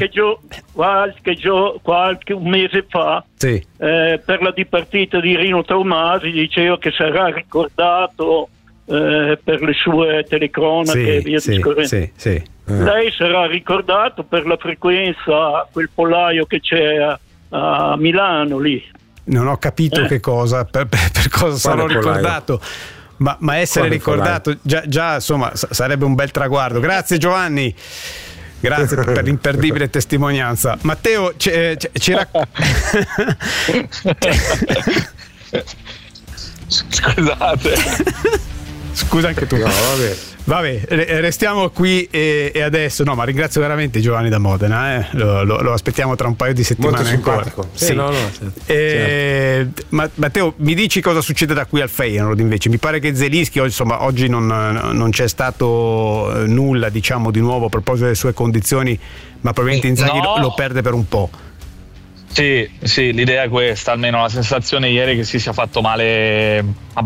M: Qualche un mese fa,
C: sì.
M: Per la dipartita di Rino Tomasi diceva che sarà ricordato per le sue telecronache e via discorrendo.
C: Sì.
M: Lei sarà ricordato per la frequenza a quel pollaio che c'è a Milano lì.
C: Non ho capito che cosa, perché per cosa sarò ricordato. Ma essere ricordato già insomma sarebbe un bel traguardo. Grazie Giovanni, grazie per l'imperdibile testimonianza. Matteo
L: Scusate.
C: Scusa anche tu.
D: No,
C: vabbè, restiamo qui e adesso ma ringrazio veramente Giovanni da Modena, lo aspettiamo tra un paio di settimane.
D: Molto
C: ancora.
D: simpatico.
C: Sì.
D: Certo.
C: Matteo, mi dici cosa succede da qui al Feyenoord invece? Mi pare che Zelinski oggi non c'è stato nulla, diciamo, di nuovo a proposito delle sue condizioni, ma probabilmente Inzaghi lo perde per un po'.
L: Sì, l'idea è questa, almeno la sensazione ieri è che si sia fatto male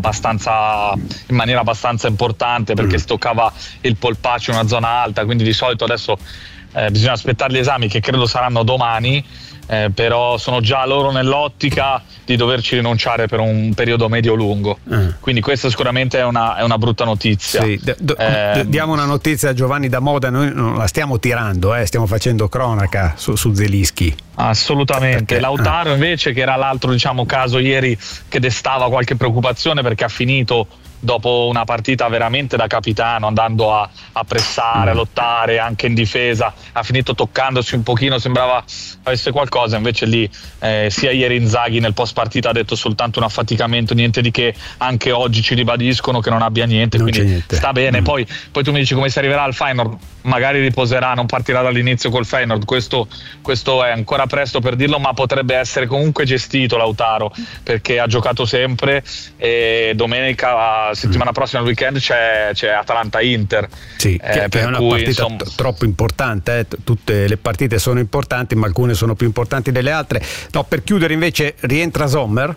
L: in maniera abbastanza importante, perché si toccava il polpaccio in una zona alta, quindi di solito adesso bisogna aspettare gli esami che credo saranno domani, però sono già loro nell'ottica di doverci rinunciare per un periodo medio-lungo, quindi questa sicuramente è una brutta notizia.
C: Sì, diamo una notizia a Giovanni da Modena, noi non la stiamo tirando, stiamo facendo cronaca su Zelinski.
L: Assolutamente.
C: Perché?
L: Lautaro invece, che era l'altro caso ieri che destava qualche preoccupazione, perché ha finito dopo una partita veramente da capitano, andando a pressare, a lottare anche in difesa, ha finito toccandosi un pochino, sembrava avesse qualcosa, invece lì sia ieri Inzaghi nel post partita ha detto soltanto un affaticamento, niente di che, anche oggi ci ribadiscono che non abbia niente, quindi sta bene. Poi tu mi dici come si arriverà al Feyenoord, magari riposerà, non partirà dall'inizio col Feyenoord, questo è ancora presto per dirlo, ma potrebbe essere comunque gestito Lautaro, perché ha giocato sempre e domenica, settimana prossima, al weekend c'è Atalanta-Inter,
C: che è una partita troppo importante, tutte le partite sono importanti, ma alcune sono più importanti delle altre. No, per chiudere invece rientra Sommer?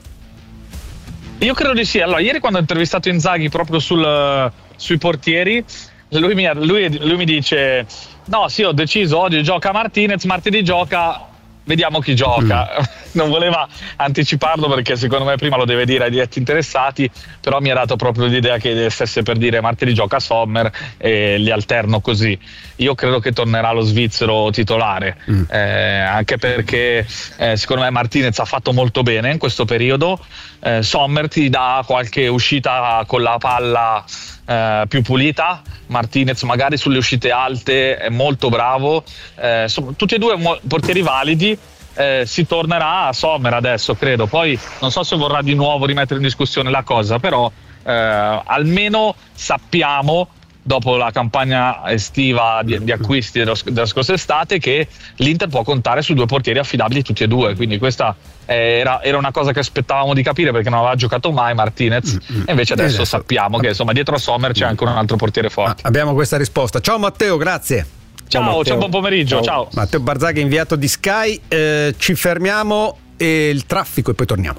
L: Io credo di sì. Allora, ieri quando ho intervistato Inzaghi proprio sui portieri, lui mi dice: no, sì, ho deciso, oggi gioca Martinez, martedì gioca, vediamo chi gioca. Non voleva anticiparlo perché secondo me prima lo deve dire ai diretti interessati, però mi ha dato proprio l'idea che stesse per dire martedì gioca Sommer e li alterno così. Io credo che tornerà lo svizzero titolare, anche perché secondo me Martinez ha fatto molto bene in questo periodo. Sommer ti dà qualche uscita con la palla più pulita, Martinez magari sulle uscite alte è molto bravo, tutti e due portieri validi. Si tornerà a Sommer adesso, credo. Poi non so se vorrà di nuovo rimettere in discussione la cosa, però almeno sappiamo, dopo la campagna estiva di acquisti della scorsa estate, che l'Inter può contare su due portieri affidabili tutti e due, quindi questa era una cosa che aspettavamo di capire, perché non aveva giocato mai Martinez, e invece adesso sappiamo che insomma dietro a Sommer c'è anche un altro portiere forte.
C: Abbiamo questa risposta. Ciao Matteo, grazie.
L: Ciao, buon pomeriggio. Ciao.
C: Matteo Barzaghi, inviato di Sky. Ci fermiamo e il traffico e poi torniamo.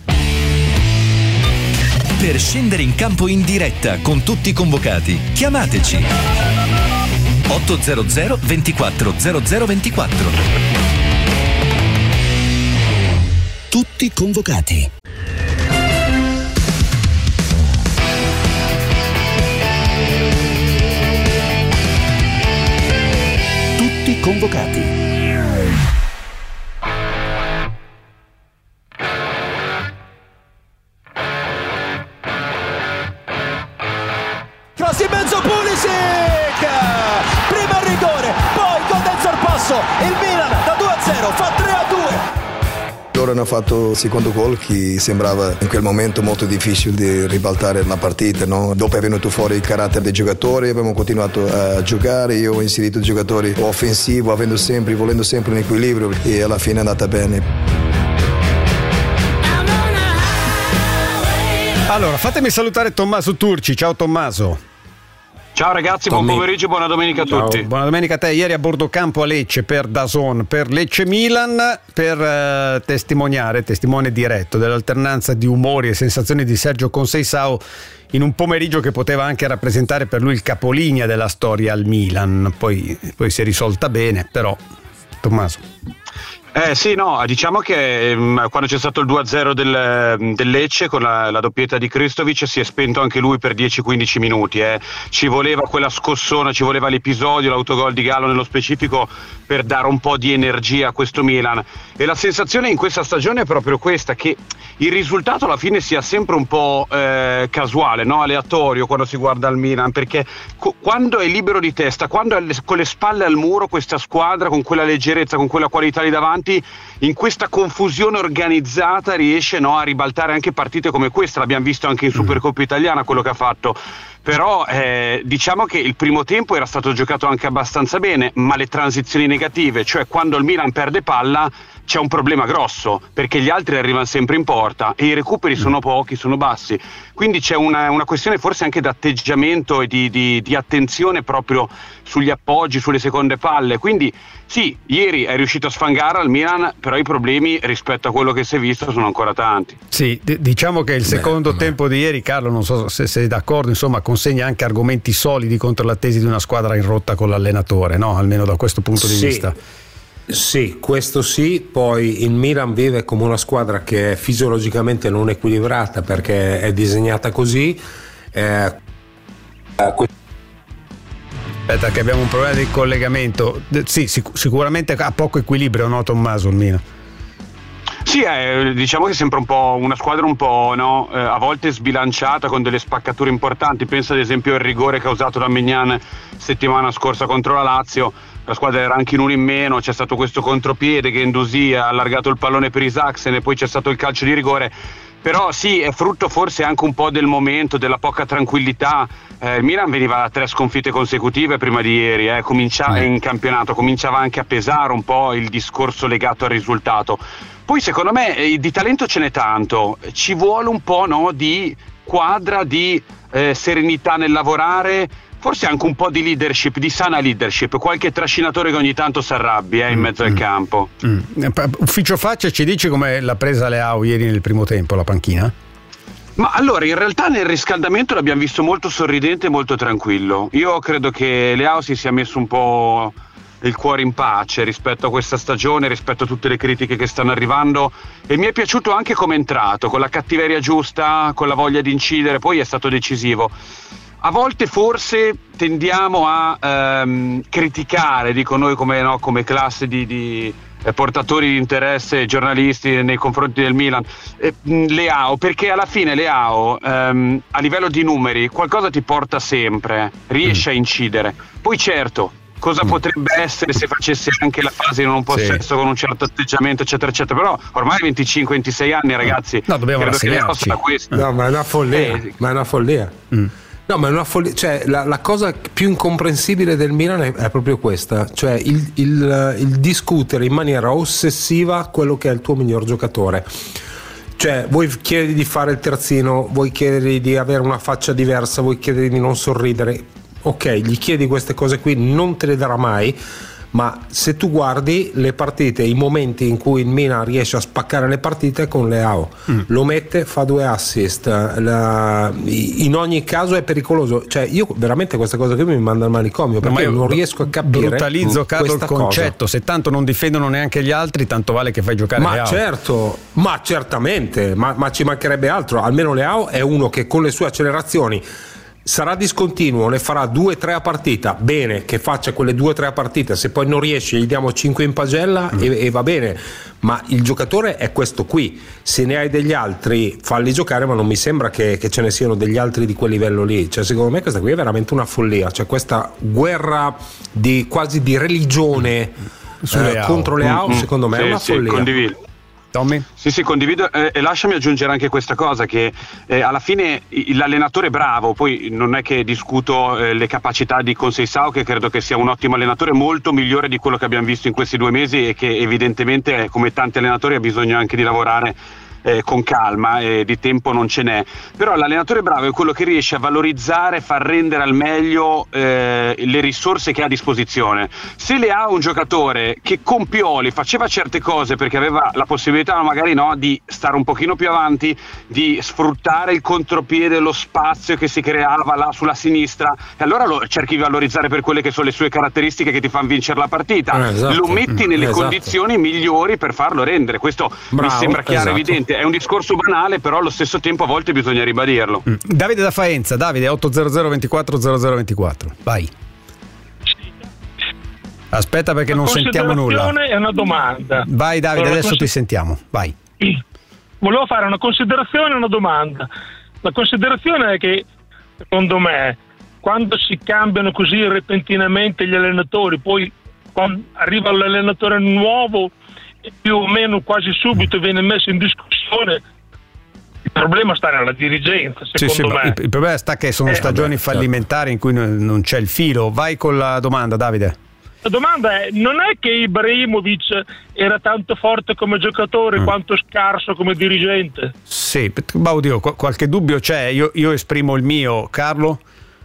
B: Per scendere in campo in diretta con tutti i convocati, chiamateci 800 24 0024. Tutti convocati. Tutti convocati.
N: Cross in mezzo, Pulisic! Prima il rigore, poi gol del sorpasso. Il Milan da 2-0 fa 3-2.
O: Loro hanno fatto il secondo gol che sembrava in quel momento molto difficile di ribaltare la partita, no? Dopo è venuto fuori il carattere dei giocatori, abbiamo continuato a giocare, io ho inserito i giocatori offensivi, volendo sempre un equilibrio, e alla fine è andata bene.
C: Allora, fatemi salutare Tommaso Turci. Ciao Tommaso.
P: Ciao ragazzi, buon pomeriggio, buona domenica a tutti.
C: Buona domenica a te. Ieri a bordo campo a Lecce per DAZN, per Lecce Milan, per testimone diretto dell'alternanza di umori e sensazioni di Sergio Conceição in un pomeriggio che poteva anche rappresentare per lui il capolinea della storia al Milan. Poi si è risolta bene, però Tommaso.
P: Sì, no, diciamo che quando c'è stato il 2-0 del Lecce con la doppietta di Kristovic si è spento anche lui per 10-15 minuti. Ci voleva quella scossona, ci voleva l'episodio, l'autogol di Gallo nello specifico per dare un po' di energia a questo Milan. E la sensazione in questa stagione è proprio questa, che il risultato alla fine sia sempre un po' casuale, no? Aleatorio quando si guarda al Milan, perché quando è libero di testa, quando è con le spalle al muro questa squadra, con quella leggerezza, con quella qualità lì davanti, in questa confusione organizzata riesce, no, a ribaltare anche partite come questa. L'abbiamo visto anche in Supercoppa italiana quello che ha fatto. Però diciamo che il primo tempo era stato giocato anche abbastanza bene, ma le transizioni negative, cioè quando il Milan perde palla c'è un problema grosso, perché gli altri arrivano sempre in porta e i recuperi sono pochi, sono bassi. Quindi c'è una questione forse anche di atteggiamento e di attenzione proprio sugli appoggi, sulle seconde palle. Quindi sì, ieri è riuscito a sfangare al Milan, però i problemi rispetto a quello che si è visto sono ancora tanti.
C: Sì, diciamo che il secondo tempo di ieri, Carlo, non so se sei d'accordo, insomma, consegna anche argomenti solidi contro la tesi di una squadra in rotta con l'allenatore, no? Almeno da questo punto di vista.
D: Sì, questo sì. Poi il Milan vive come una squadra che è fisiologicamente non equilibrata perché è disegnata così.
C: Aspetta che abbiamo un problema di collegamento. Sì, sicuramente ha poco equilibrio, no, Tommaso, il Milan?
P: Sì, diciamo che è sempre un po' una squadra un po', no? A volte sbilanciata, con delle spaccature importanti. Penso ad esempio al rigore causato da Maignan settimana scorsa contro la Lazio. La squadra era anche in uno in meno, c'è stato questo contropiede che Guendouzi ha allargato il pallone per Isaksen e poi c'è stato il calcio di rigore. Però sì, è frutto forse anche un po' del momento, della poca tranquillità. Il Milan veniva da 3 sconfitte consecutive prima di ieri, in campionato, cominciava anche a pesare un po' il discorso legato al risultato. Poi secondo me di talento ce n'è tanto, ci vuole un po', no, di quadra, di serenità nel lavorare, forse anche un po' di leadership, di sana leadership, qualche trascinatore che ogni tanto si arrabbia in mezzo al campo.
C: Ufficio Faccia ci dici come l'ha presa Leao ieri nel primo tempo, la panchina?
P: Ma allora, in realtà nel riscaldamento l'abbiamo visto molto sorridente e molto tranquillo. Io credo che Leao si sia messo un po' il cuore in pace rispetto a questa stagione, rispetto a tutte le critiche che stanno arrivando, e mi è piaciuto anche come è entrato, con la cattiveria giusta, con la voglia di incidere, poi è stato decisivo. A volte forse tendiamo a criticare, dico noi come classe di portatori di interesse, giornalisti nei confronti del Milan, Leao, perché alla fine Leao a livello di numeri qualcosa ti porta sempre, riesce a incidere. Poi certo, cosa potrebbe essere se facesse anche la fase in un possesso con un certo atteggiamento eccetera eccetera, però ormai 25-26 anni, ragazzi,
C: no, dobbiamo rassegnarci.
D: No, ma è una follia, ma è una follia. No, ma è una follia. Cioè, la cosa più incomprensibile del Milan è proprio questa, cioè il discutere in maniera ossessiva quello che è il tuo miglior giocatore. Cioè, vuoi chiedere di fare il terzino, vuoi chiedere di avere una faccia diversa, vuoi chiedere di non sorridere. Ok, gli chiedi queste cose qui, non te le darà mai. Ma se tu guardi le partite, i momenti in cui il Milan riesce a spaccare le partite con Leao, lo mette, fa 2 assist, in ogni caso è pericoloso. Cioè io veramente questa cosa qui mi manda al manicomio, perché io non riesco a capire.
C: Brutalizzo, Carlo, il concetto cosa. Se tanto non difendono neanche gli altri, tanto vale che fai giocare Leao.
D: Certo, ma certamente, ma ci mancherebbe altro. Almeno Leao è uno che con le sue accelerazioni sarà discontinuo, ne farà 2-3 a partita, bene che faccia quelle 2-3 a partita, se poi non riesce gli diamo 5 in pagella e va bene, ma il giocatore è questo qui. Se ne hai degli altri falli giocare, ma non mi sembra che ce ne siano degli altri di quel livello lì. Cioè secondo me questa qui è veramente una follia, cioè questa guerra quasi di religione contro Leao, secondo me è una follia.
P: Condivido.
C: Tommy?
P: Sì, condivido, e lasciami aggiungere anche questa cosa, che alla fine l'allenatore è bravo, poi non è che discuto le capacità di Conceição, che credo che sia un ottimo allenatore, molto migliore di quello che abbiamo visto in questi 2 mesi e che evidentemente, come tanti allenatori, ha bisogno anche di lavorare con calma, di tempo non ce n'è, però l'allenatore bravo è quello che riesce a valorizzare, far rendere al meglio le risorse che ha a disposizione. Se le ha un giocatore che con Pioli faceva certe cose perché aveva la possibilità magari di stare un pochino più avanti, di sfruttare il contropiede, lo spazio che si creava là sulla sinistra, e allora lo cerchi di valorizzare per quelle che sono le sue caratteristiche che ti fanno vincere la partita,
D: esatto.
P: Lo metti nelle condizioni migliori per farlo rendere. Questo mi sembra chiaro, evidente, è un discorso banale, però allo stesso tempo a volte bisogna ribadirlo.
C: Davide da Faenza. Davide, 800 24 0024, vai. Aspetta perché non sentiamo nulla.
Q: È una domanda.
C: Vai Davide, adesso ti sentiamo, vai.
Q: Volevo fare una considerazione e una domanda. La considerazione è che, secondo me, quando si cambiano così repentinamente gli allenatori, poi quando arriva l'allenatore nuovo e più o meno quasi subito viene messo in discussione, il problema sta nella dirigenza, secondo me.
C: Il problema sta che sono stagioni fallimentari in cui non c'è il filo. Vai con la domanda, Davide.
Q: La domanda è: non è che Ibrahimovic era tanto forte come giocatore quanto scarso come dirigente?
C: Sì, oddio, qualche dubbio c'è. Io esprimo il mio. Carlo?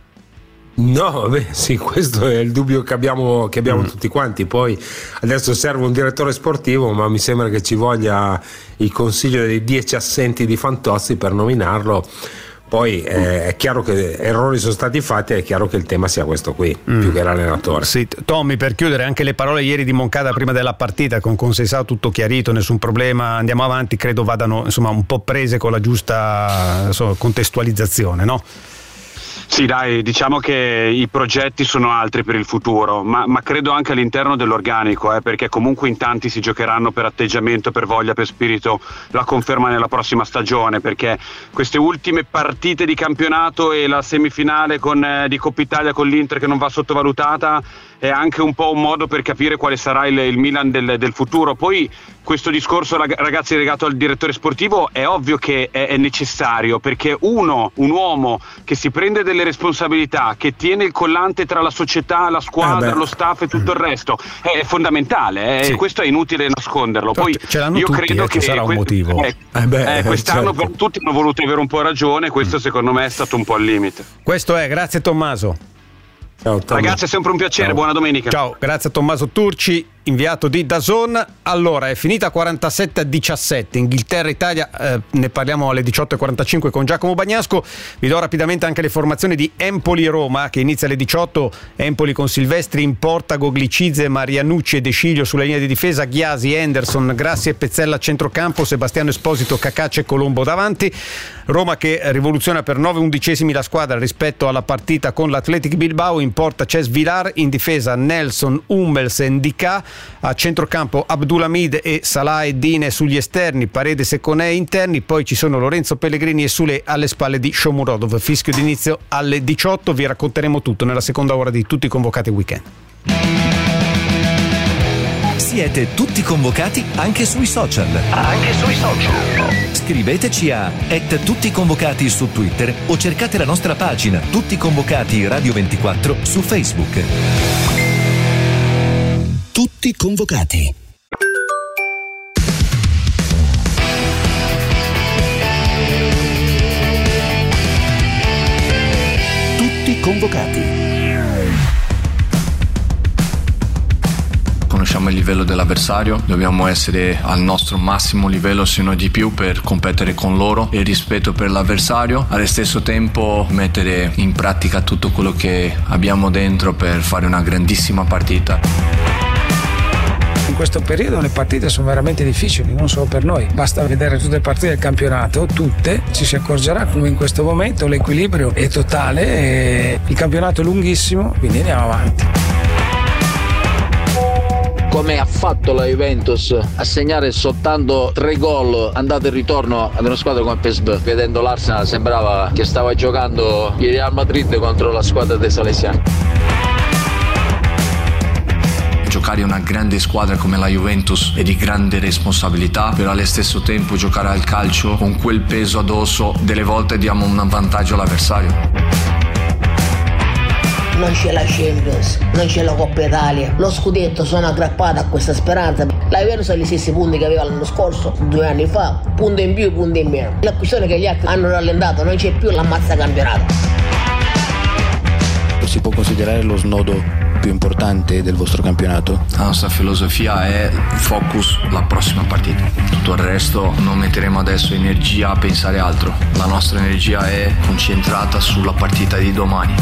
D: No, sì, questo è il dubbio che abbiamo tutti quanti. Poi adesso serve un direttore sportivo, ma mi sembra che ci voglia il consiglio dei 10 assenti di Fantozzi per nominarlo. Poi è chiaro che errori sono stati fatti, è chiaro che il tema sia questo qui, più che l'allenatore.
C: Sì, Tommy, per chiudere, anche le parole ieri di Moncada prima della partita, con Conceição tutto chiarito, nessun problema, andiamo avanti, credo vadano un po' prese con la giusta contestualizzazione, no?
P: Sì, dai, diciamo che i progetti sono altri per il futuro, ma credo anche all'interno dell'organico, perché comunque in tanti si giocheranno per atteggiamento, per voglia, per spirito la conferma nella prossima stagione, perché queste ultime partite di campionato e la semifinale di Coppa Italia con l'Inter che non va sottovalutata è anche un po' un modo per capire quale sarà il Milan del futuro. Poi questo discorso, ragazzi, legato al direttore sportivo è ovvio che è necessario, perché un uomo che si prende delle responsabilità, che tiene il collante tra la società, la squadra, lo staff e tutto il resto è fondamentale, sì. Questo è inutile nasconderlo. Poi io credo che
C: sarà un motivo.
P: Quest'anno per tutti hanno voluto avere un po' ragione, questo secondo me è stato un po' al limite.
C: Questo è, grazie Tommaso.
D: Ciao,
P: ragazzi, è sempre un piacere. Ciao. Buona domenica.
C: Ciao, grazie a Tommaso Turci, inviato di DAZN. Allora, è finita 47-17 Inghilterra-Italia, ne parliamo alle 18:45 con Giacomo Bagnasco. Vi do rapidamente anche le formazioni di Empoli-Roma, che inizia alle 18. Empoli con Silvestri in porta, Goglicizze, Marianucci e De Sciglio sulla linea di difesa, Ghiasi, Henderson, Grassi e Pezzella a centrocampo, Sebastiano Esposito, Cacaccia e Colombo davanti. Roma che rivoluziona per 9/11 la squadra rispetto alla partita con l'Athletic Bilbao. In porta c'è Svilar, in difesa Nelson, Hummels e Ndicà, a centrocampo Abdulhamid e Salah e Dine sugli esterni, Paredes e Koné interni, poi ci sono Lorenzo Pellegrini e Sule alle spalle di Shomurodov. Fischio d'inizio alle 18, vi racconteremo tutto nella seconda ora di Tutti Convocati Weekend.
R: Siete tutti convocati anche sui social. Scriveteci a @tutticonvocati su Twitter o cercate la nostra pagina Tutti Convocati Radio 24 su Facebook.
B: Tutti convocati. Tutti convocati.
S: Conosciamo il livello dell'avversario, dobbiamo essere al nostro massimo livello, se non di più, per competere con loro, e rispetto per l'avversario, allo stesso tempo mettere in pratica tutto quello che abbiamo dentro per fare una grandissima partita.
T: In questo periodo le partite sono veramente difficili, non solo per noi, basta vedere tutte le partite del campionato, tutte, ci si accorgerà come in questo momento l'equilibrio è totale e il campionato è lunghissimo, quindi andiamo avanti.
U: Come ha fatto la Juventus a segnare soltanto 3 gol andata e ritorno ad una squadra come PSV. Vedendo l'Arsenal sembrava che stava giocando il Real Madrid contro la squadra dei salesiani.
S: Giocare una grande squadra come la Juventus è di grande responsabilità, però allo stesso tempo giocare al calcio con quel peso addosso delle volte diamo un vantaggio all'avversario.
E: non c'è la Champions, non c'è la Coppa Italia, lo scudetto, sono aggrappato a questa speranza. La Juventus ha gli stessi punti che aveva l'anno scorso, 2 anni fa, punto in più, punto in meno. La questione è che gli altri hanno rallentato, non c'è più l'ammazza campionato.
V: Si può considerare lo snodo più importante del vostro campionato?
S: La nostra filosofia è focus la prossima partita, tutto il resto non metteremo adesso energia a pensare altro, la nostra energia è concentrata sulla partita di domani.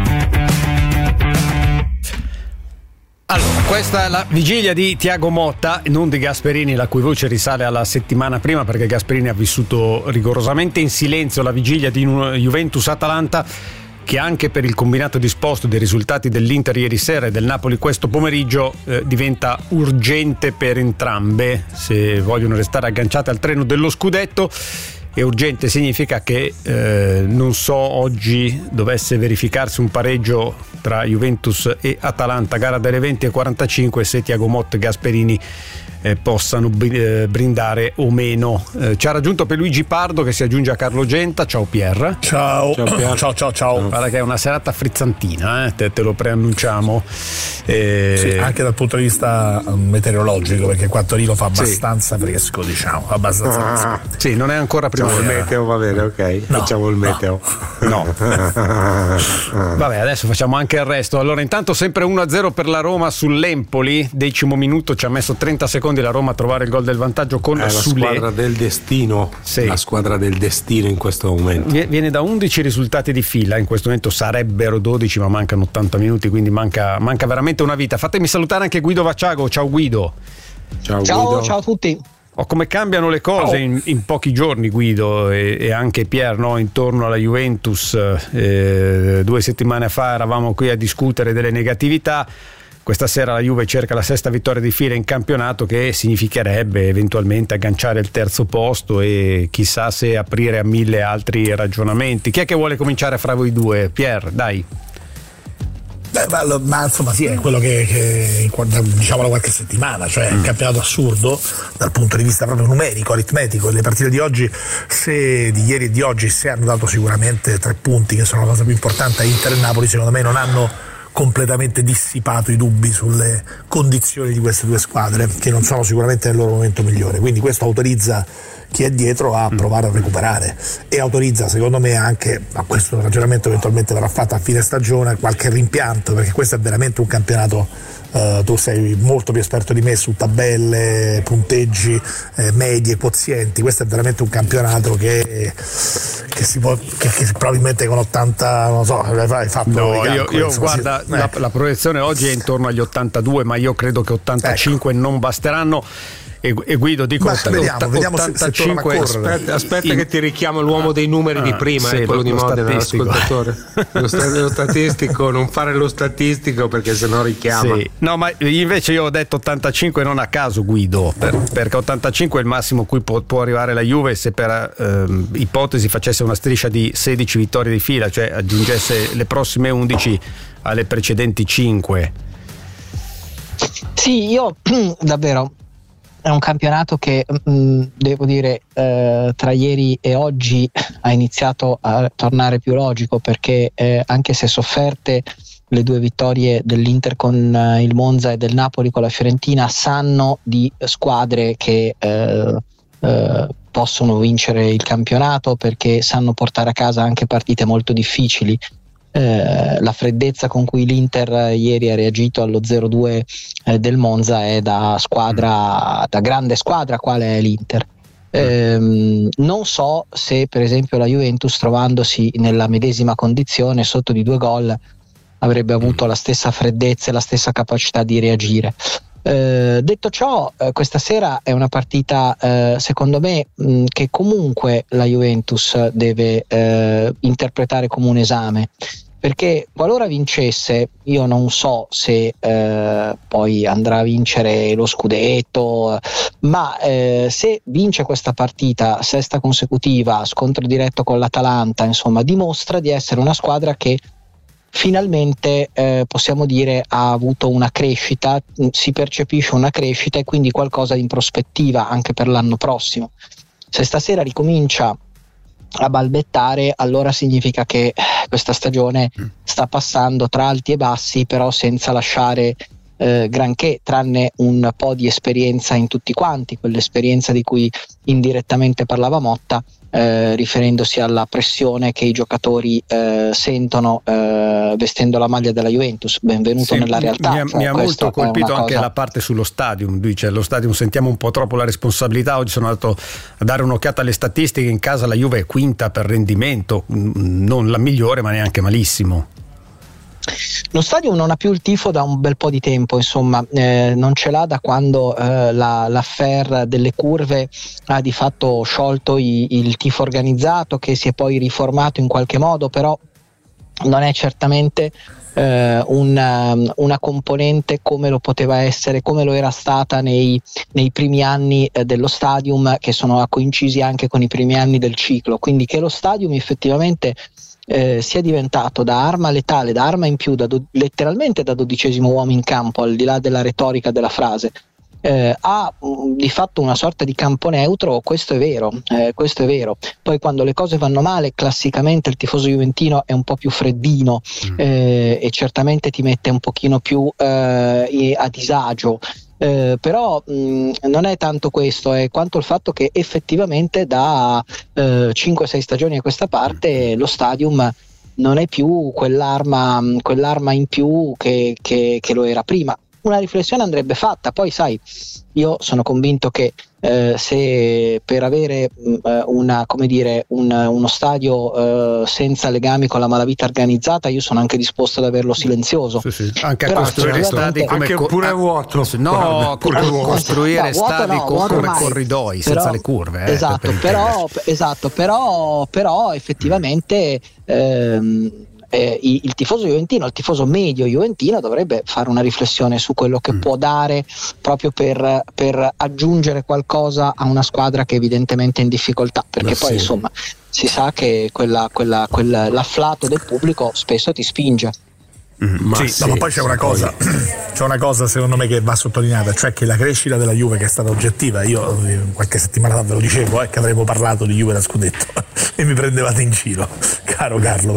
C: Allora, questa è la vigilia di Thiago Motta, non di Gasperini, la cui voce risale alla settimana prima, perché Gasperini ha vissuto rigorosamente in silenzio la vigilia di Juventus-Atalanta, che anche per il combinato disposto dei risultati dell'Inter ieri sera e del Napoli questo pomeriggio diventa urgente per entrambe se vogliono restare agganciate al treno dello scudetto. E urgente significa che non so, oggi dovesse verificarsi un pareggio tra Juventus e Atalanta, gara delle 20:45, se Thiago Motta e Gasperini possano brindare o meno. Ci ha raggiunto Pierluigi Pardo, che si aggiunge a Carlo Genta. Ciao Pier.
W: Ciao Pier. Ciao.
C: Guarda che è una serata frizzantina, te lo preannunciamo.
W: Sì, anche dal punto di vista meteorologico, perché qua a Torino fa abbastanza fresco, diciamo, abbastanza fresco.
C: Sì, non è ancora prima.
D: Il meteo va bene, ok? No, facciamo il meteo.
C: No. Vabbè, adesso facciamo anche il resto. Allora, intanto sempre 1-0 per la Roma sull'Empoli, 10° minuto, ci ha messo 30 secondi la Roma a trovare il gol del vantaggio con
D: la
C: Soulé.
D: Squadra del destino, sì. La squadra del destino in questo momento.
C: Viene da 11 risultati di fila, in questo momento sarebbero 12, ma mancano 80 minuti, quindi manca veramente una vita. Fatemi salutare anche Guido Vacciago. Ciao Guido.
X: Ciao a tutti.
C: Come cambiano le cose in pochi giorni, Guido, e anche Pier, no? Intorno alla Juventus. 2 settimane fa eravamo qui a discutere delle negatività. Questa sera la Juve cerca la 6ª vittoria di fila in campionato, che significherebbe eventualmente agganciare il 3° posto e chissà se aprire a 1000 altri ragionamenti. Chi è che vuole cominciare fra voi due? Pier, dai.
W: Ma insomma sì, è quello che diciamo da qualche settimana, cioè un campionato assurdo dal punto di vista proprio numerico, aritmetico. Le partite di oggi, di ieri e di oggi, se hanno dato sicuramente 3 punti, che sono la cosa più importante a Inter e Napoli, secondo me non hanno completamente dissipato i dubbi sulle condizioni di queste 2 squadre, che non sono sicuramente nel loro momento migliore, quindi questo autorizza chi è dietro a provare a recuperare e autorizza, secondo me, anche, ma questo ragionamento eventualmente verrà fatto a fine stagione, qualche rimpianto, perché questo è veramente un campionato, tu sei molto più esperto di me su tabelle, punteggi, medie, quozienti. Questo è veramente un campionato che probabilmente con 80, non so, hai fatto
C: io guarda, la proiezione oggi è intorno agli 82, ma io credo che 85 non basteranno. E Guido, dico,
W: vediamo
C: 85.
W: Se
D: aspetta che ti richiamo l'uomo dei numeri di prima, sì, quello di Modena, l'ascoltatore. Lo statistico, non fare lo statistico, perché sennò richiama.
C: Sì. No, ma invece io ho detto 85 non a caso, Guido, perché 85 è il massimo a cui può arrivare la Juve se per ipotesi facesse una striscia di 16 vittorie di fila, cioè aggiungesse le prossime 11 alle precedenti 5.
X: Sì, io davvero è un campionato che devo dire tra ieri e oggi ha iniziato a tornare più logico, perché anche se sofferte le 2 vittorie dell'Inter con il Monza e del Napoli con la Fiorentina, sanno di squadre che possono vincere il campionato, perché sanno portare a casa anche partite molto difficili. La freddezza con cui l'Inter ieri ha reagito allo 0-2 del Monza è da grande squadra quale è l'Inter. Non so se per esempio la Juventus, trovandosi nella medesima condizione sotto di 2 gol, avrebbe avuto la stessa freddezza e la stessa capacità di reagire. Detto ciò, questa sera è una partita secondo me che comunque la Juventus deve interpretare come un esame, perché qualora vincesse, io non so se poi andrà a vincere lo scudetto, ma se vince questa partita, 6ª consecutiva, scontro diretto con l'Atalanta, insomma dimostra di essere una squadra che finalmente possiamo dire ha avuto una crescita, si percepisce una crescita e quindi qualcosa in prospettiva anche per l'anno prossimo. Se stasera ricomincia a balbettare, allora significa che questa stagione sta passando tra alti e bassi, però senza lasciare granché, tranne un po' di esperienza in tutti quanti, quell'esperienza di cui indirettamente parlava Motta, riferendosi alla pressione che i giocatori sentono vestendo la maglia della Juventus. Benvenuto nella realtà.
C: Mi ha molto colpito anche la parte sullo stadium. Dice: allo stadium sentiamo un po' troppo la responsabilità. Oggi sono andato a dare un'occhiata alle statistiche, in casa la Juve è quinta per rendimento, non la migliore ma neanche malissimo.
X: Lo Stadium non ha più il tifo da un bel po' di tempo, insomma, non ce l'ha da quando l'affaire delle curve ha di fatto sciolto il tifo organizzato, che si è poi riformato in qualche modo, però non è certamente una componente come lo poteva essere, come lo era stata nei primi anni dello Stadium, che sono coincisi anche con i primi anni del ciclo. Quindi che lo Stadium effettivamente sia diventato da arma letale, da arma in più, letteralmente da 12° uomo in campo, al di là della retorica della frase, ha di fatto una sorta di campo neutro. Questo è vero. Poi quando le cose vanno male, classicamente il tifoso juventino è un po' più freddino e certamente ti mette un pochino più a disagio. Però non è tanto questo, è quanto il fatto che effettivamente da 5-6 stagioni a questa parte lo Stadium non è più quell'arma in più che lo era prima. Una riflessione andrebbe fatta. Poi sai, io sono convinto che se per avere uno stadio senza legami con la malavita organizzata, io sono anche disposto ad averlo silenzioso.
C: Sì. Anche a costruire stadi come
D: pure vuoto.
C: Costruire stadi come corridoi senza le curve.
X: Esatto, però effettivamente il tifoso juventino, il tifoso medio juventino dovrebbe fare una riflessione su quello che può dare, proprio per aggiungere qualcosa a una squadra che evidentemente è in difficoltà, perché poi insomma si sa che l'afflato del pubblico spesso ti spinge.
W: Ma poi c'è una cosa secondo me che va sottolineata, cioè che la crescita della Juve, che è stata oggettiva, io qualche settimana fa ve lo dicevo che avremmo parlato di Juve da scudetto e mi prendevate in giro, caro Carlo,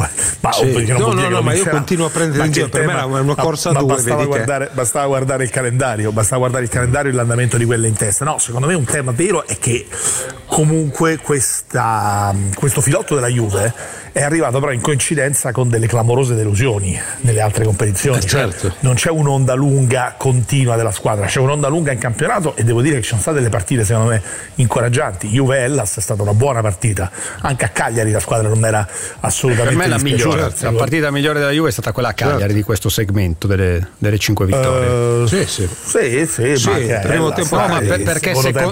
W: ma
D: io continuo a prendere in giro, per me è una corsa a due,
W: bastava guardare il calendario e l'andamento di quelle in testa. No, secondo me un tema vero è che comunque questo filotto della Juve è arrivato però in coincidenza con delle clamorose delusioni nelle altre competizioni.
D: Certo.
W: Non c'è un'onda lunga continua della squadra, c'è un'onda lunga in campionato, e devo dire che ci sono state delle partite secondo me incoraggianti. Juve-Hellas è stata una buona partita, anche a Cagliari la squadra non era assolutamente
C: per me la migliore, la partita migliore della Juve è stata quella a Cagliari, di questo segmento delle 5 vittorie.
W: Sì,
D: primo tempo,
C: ma perché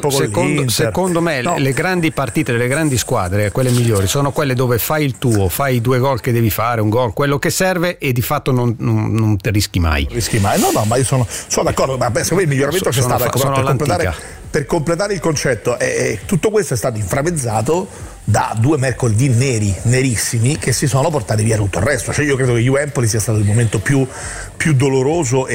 C: secondo me le grandi partite delle grandi squadre, quelle migliori, sono quelle dove fai il tuo, fai i 2 gol che devi fare, un gol, quello che serve, e di fatto non te rischi mai.
W: No, ma io sono d'accordo, ma secondo me il miglioramento c'è stato, per completare il concetto, tutto questo è stato inframezzato da 2 mercoledì nerissimi che si sono portati via tutto il resto. Cioè io credo che Juve-Empoli sia stato il momento più doloroso,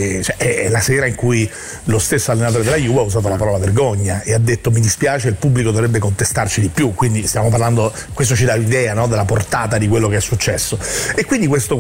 W: è la sera in cui lo stesso allenatore della Juve ha usato la parola vergogna e ha detto: mi dispiace, il pubblico dovrebbe contestarci di più. Quindi stiamo parlando, questo ci dà l'idea, no, della portata di quello che è successo, e quindi questa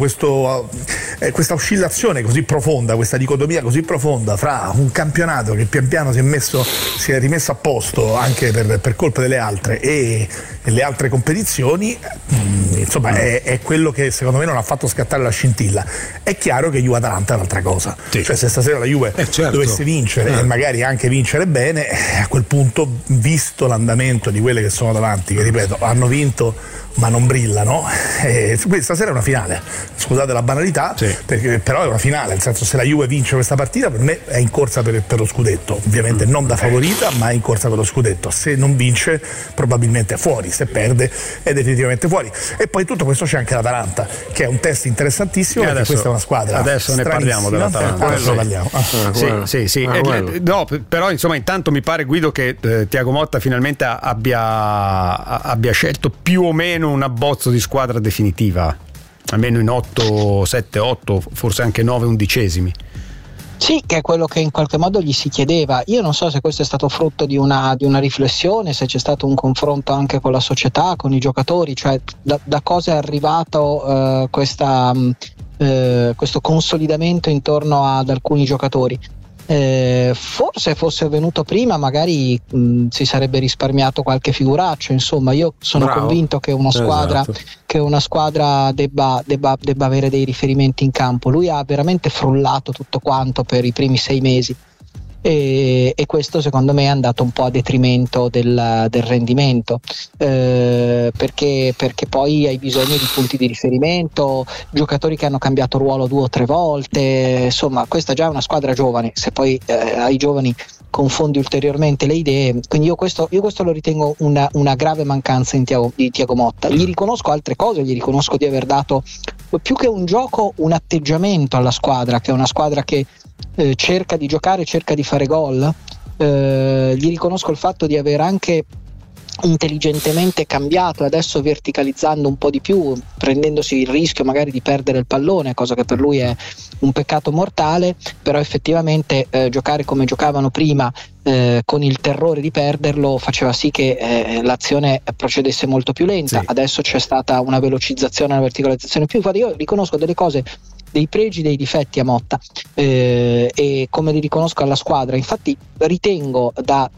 W: oscillazione così profonda, questa dicotomia così profonda fra un campionato che pian piano si è rimesso a posto anche per colpa delle altre e le altre competizioni, insomma è quello che secondo me non ha fatto scattare la scintilla. È chiaro che Juve-Atalanta è un'altra cosa, cioè se stasera la Juve dovesse vincere e magari anche vincere bene, a quel punto, visto l'andamento di quelle che sono davanti, che ripeto hanno vinto ma non brillano, stasera è una finale, scusate la banalità, perché però è una finale, nel senso, se la Juve vince questa partita per me è in corsa per lo scudetto, ovviamente non da favorita, ma è in corsa per lo scudetto. Se non vince probabilmente è fuori, se perde è definitivamente fuori. E poi tutto questo c'è anche l'Atalanta, che è un test interessantissimo, perché questa è una squadra
C: adesso ne parliamo dell'Atalanta. Sì. No, però insomma intanto mi pare, Guido, che Thiago Motta finalmente abbia scelto più o meno un abbozzo di squadra definitiva, almeno in 7-8, forse anche 9 undicesimi.
X: Sì, che è quello che in qualche modo gli si chiedeva. Io non so se questo è stato frutto di una riflessione, se c'è stato un confronto anche con la società, con i giocatori, cioè da cosa è arrivato questo consolidamento intorno ad alcuni giocatori. Forse fosse venuto prima magari si sarebbe risparmiato qualche figuraccio, insomma io sono convinto che una squadra, debba avere dei riferimenti in campo. Lui ha veramente frullato tutto quanto per i primi 6 mesi e questo secondo me è andato un po' a detrimento del rendimento, perché poi hai bisogno di punti di riferimento, giocatori che hanno cambiato ruolo 2 o 3 volte, insomma questa già è una squadra giovane, se poi ai giovani confondi ulteriormente le idee, quindi io questo lo ritengo una grave mancanza di Thiago Motta. Gli riconosco altre cose, gli riconosco di aver dato più che un gioco un atteggiamento alla squadra, che è una squadra che cerca di giocare, cerca di fare gol. Gli riconosco il fatto di aver anche intelligentemente cambiato e adesso verticalizzando un po' di più, prendendosi il rischio magari di perdere il pallone, cosa che per lui è un peccato mortale, però effettivamente giocare come giocavano prima, con il terrore di perderlo, faceva sì che l'azione procedesse molto più lenta. Sì. Adesso c'è stata una velocizzazione, una verticalizzazione più. Infatti io riconosco delle cose, dei pregi, dei difetti a Motta, e come li riconosco alla squadra. Infatti ritengo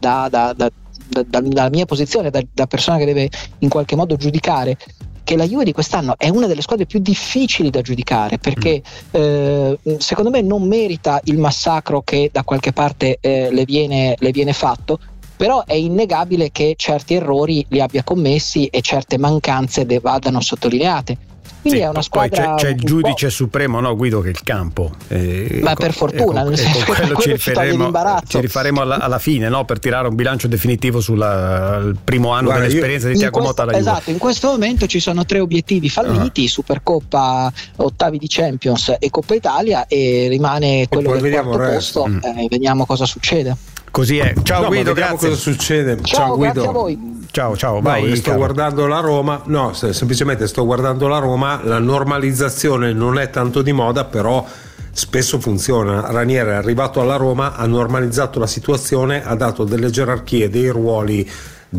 X: dalla mia posizione, da persona che deve in qualche modo giudicare, che la Juve di quest'anno è una delle squadre più difficili da giudicare, perché secondo me non merita il massacro che da qualche parte le viene fatto, però è innegabile che certi errori li abbia commessi e certe mancanze vadano sottolineate. Quindi è una squadra. Poi c'è il giudice supremo, no, Guido, che è il campo. Ma per fortuna, nel senso che quello ci rifaremo alla fine, no, per tirare un bilancio definitivo sul primo anno dell'esperienza di Thiago Motta alla Juve. Esatto, in questo momento ci sono 3 obiettivi falliti: Supercoppa, ottavi di Champions e Coppa Italia, e rimane quello del quarto posto. Vediamo cosa succede. Così è. Ciao Guido,
D: vediamo cosa succede.
X: Ciao
D: Guido.
X: Grazie a voi.
C: Ciao, vai.
D: Sto guardando la Roma, semplicemente sto guardando la Roma. La normalizzazione non è tanto di moda, però spesso funziona. Ranieri è arrivato alla Roma, ha normalizzato la situazione, ha dato delle gerarchie, dei ruoli,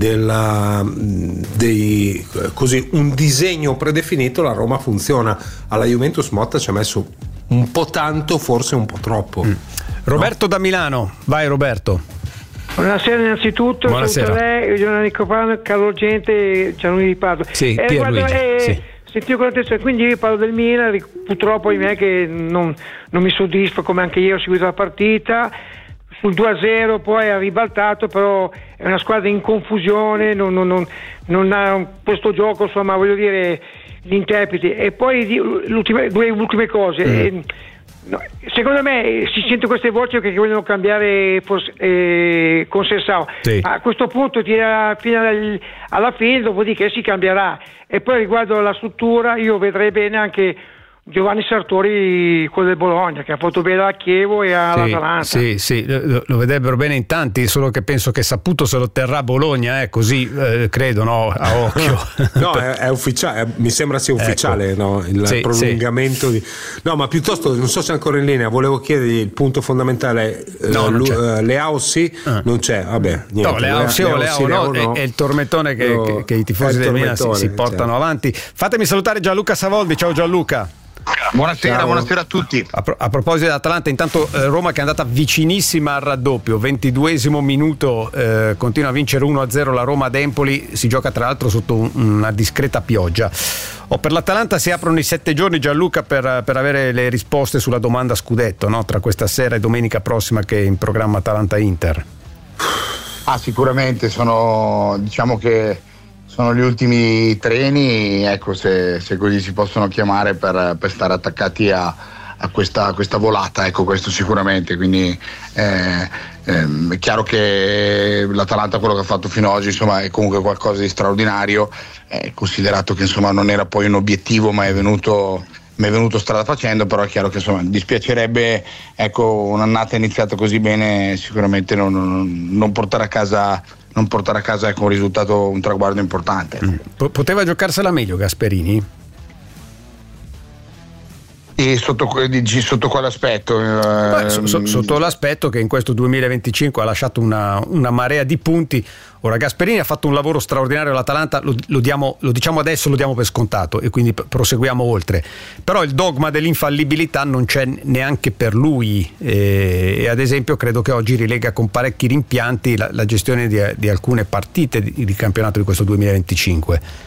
D: così un disegno predefinito. La Roma funziona. Alla Juventus Motta ci ha messo un po' tanto, forse un po' troppo.
C: Roberto da Milano, vai Roberto.
A: Buonasera innanzitutto.
C: Buonasera.
A: Saluto lei, Giovanni Copano, caro gente, Gianluigi Di Padova.
C: Sì, Pierluigi.
A: Sì. Sentivo con attenzione, quindi io parlo del Milan, purtroppo è che non mi soddisfa, come anche io ho seguito la partita. Sul 2-0 poi ha ribaltato, però è una squadra in confusione, non ha questo gioco, insomma, voglio dire, gli interpreti. E poi due ultime cose. Secondo me si sente queste voci che vogliono cambiare con Sessao. Sì. A questo punto tira fino alla fine, dopodiché si cambierà. E poi riguardo la struttura, io vedrei bene anche Giovanni Sartori, quello del Bologna, che ha fatto bene a Chievo e all'Atalanta.
C: Sì, lo vedrebbero bene in tanti, solo che penso che Saputo se lo terrà a Bologna, così credo, no, a occhio.
D: No, è ufficiale, mi sembra sia ufficiale, ecco. No, il prolungamento di. No, ma piuttosto, non so se è ancora in linea, volevo chiedergli il punto fondamentale. Leao sì, non c'è, vabbè. Niente.
C: No, Leao no, è il tormentone che i tifosi del Milan si portano avanti. Fatemi salutare Gianluca Savoldi. Ciao Gianluca.
F: Buonasera a tutti.
C: A proposito dell'Atalanta, intanto Roma che è andata vicinissima al raddoppio, 22esimo minuto, continua a vincere 1-0 la Roma ad Empoli, si gioca tra l'altro sotto una discreta pioggia. Per l'Atalanta si aprono i 7 giorni, Gianluca, per avere le risposte sulla domanda scudetto, no? Tra questa sera e domenica prossima che è in programma Atalanta-Inter.
F: Sicuramente sono gli ultimi treni, ecco, se così si possono chiamare, per stare attaccati a questa volata, ecco, questo sicuramente. Quindi è chiaro che l'Atalanta, quello che ha fatto fino ad oggi, insomma, è comunque qualcosa di straordinario, considerato che insomma non era poi un obiettivo, ma è venuto strada facendo. Però è chiaro che insomma dispiacerebbe, ecco, un'annata iniziata così bene, sicuramente non portare a casa ecco, un risultato, un traguardo importante.
C: Poteva giocarsela meglio Gasperini?
F: E sotto quale aspetto?
C: Sotto l'aspetto che in questo 2025 ha lasciato una marea di punti. Ora Gasperini ha fatto un lavoro straordinario all'Atalanta, lo diciamo adesso, lo diamo per scontato e quindi proseguiamo oltre. Però il dogma dell'infallibilità non c'è neanche per lui e ad esempio credo che oggi rilega con parecchi rimpianti la gestione di alcune partite di campionato di questo 2025.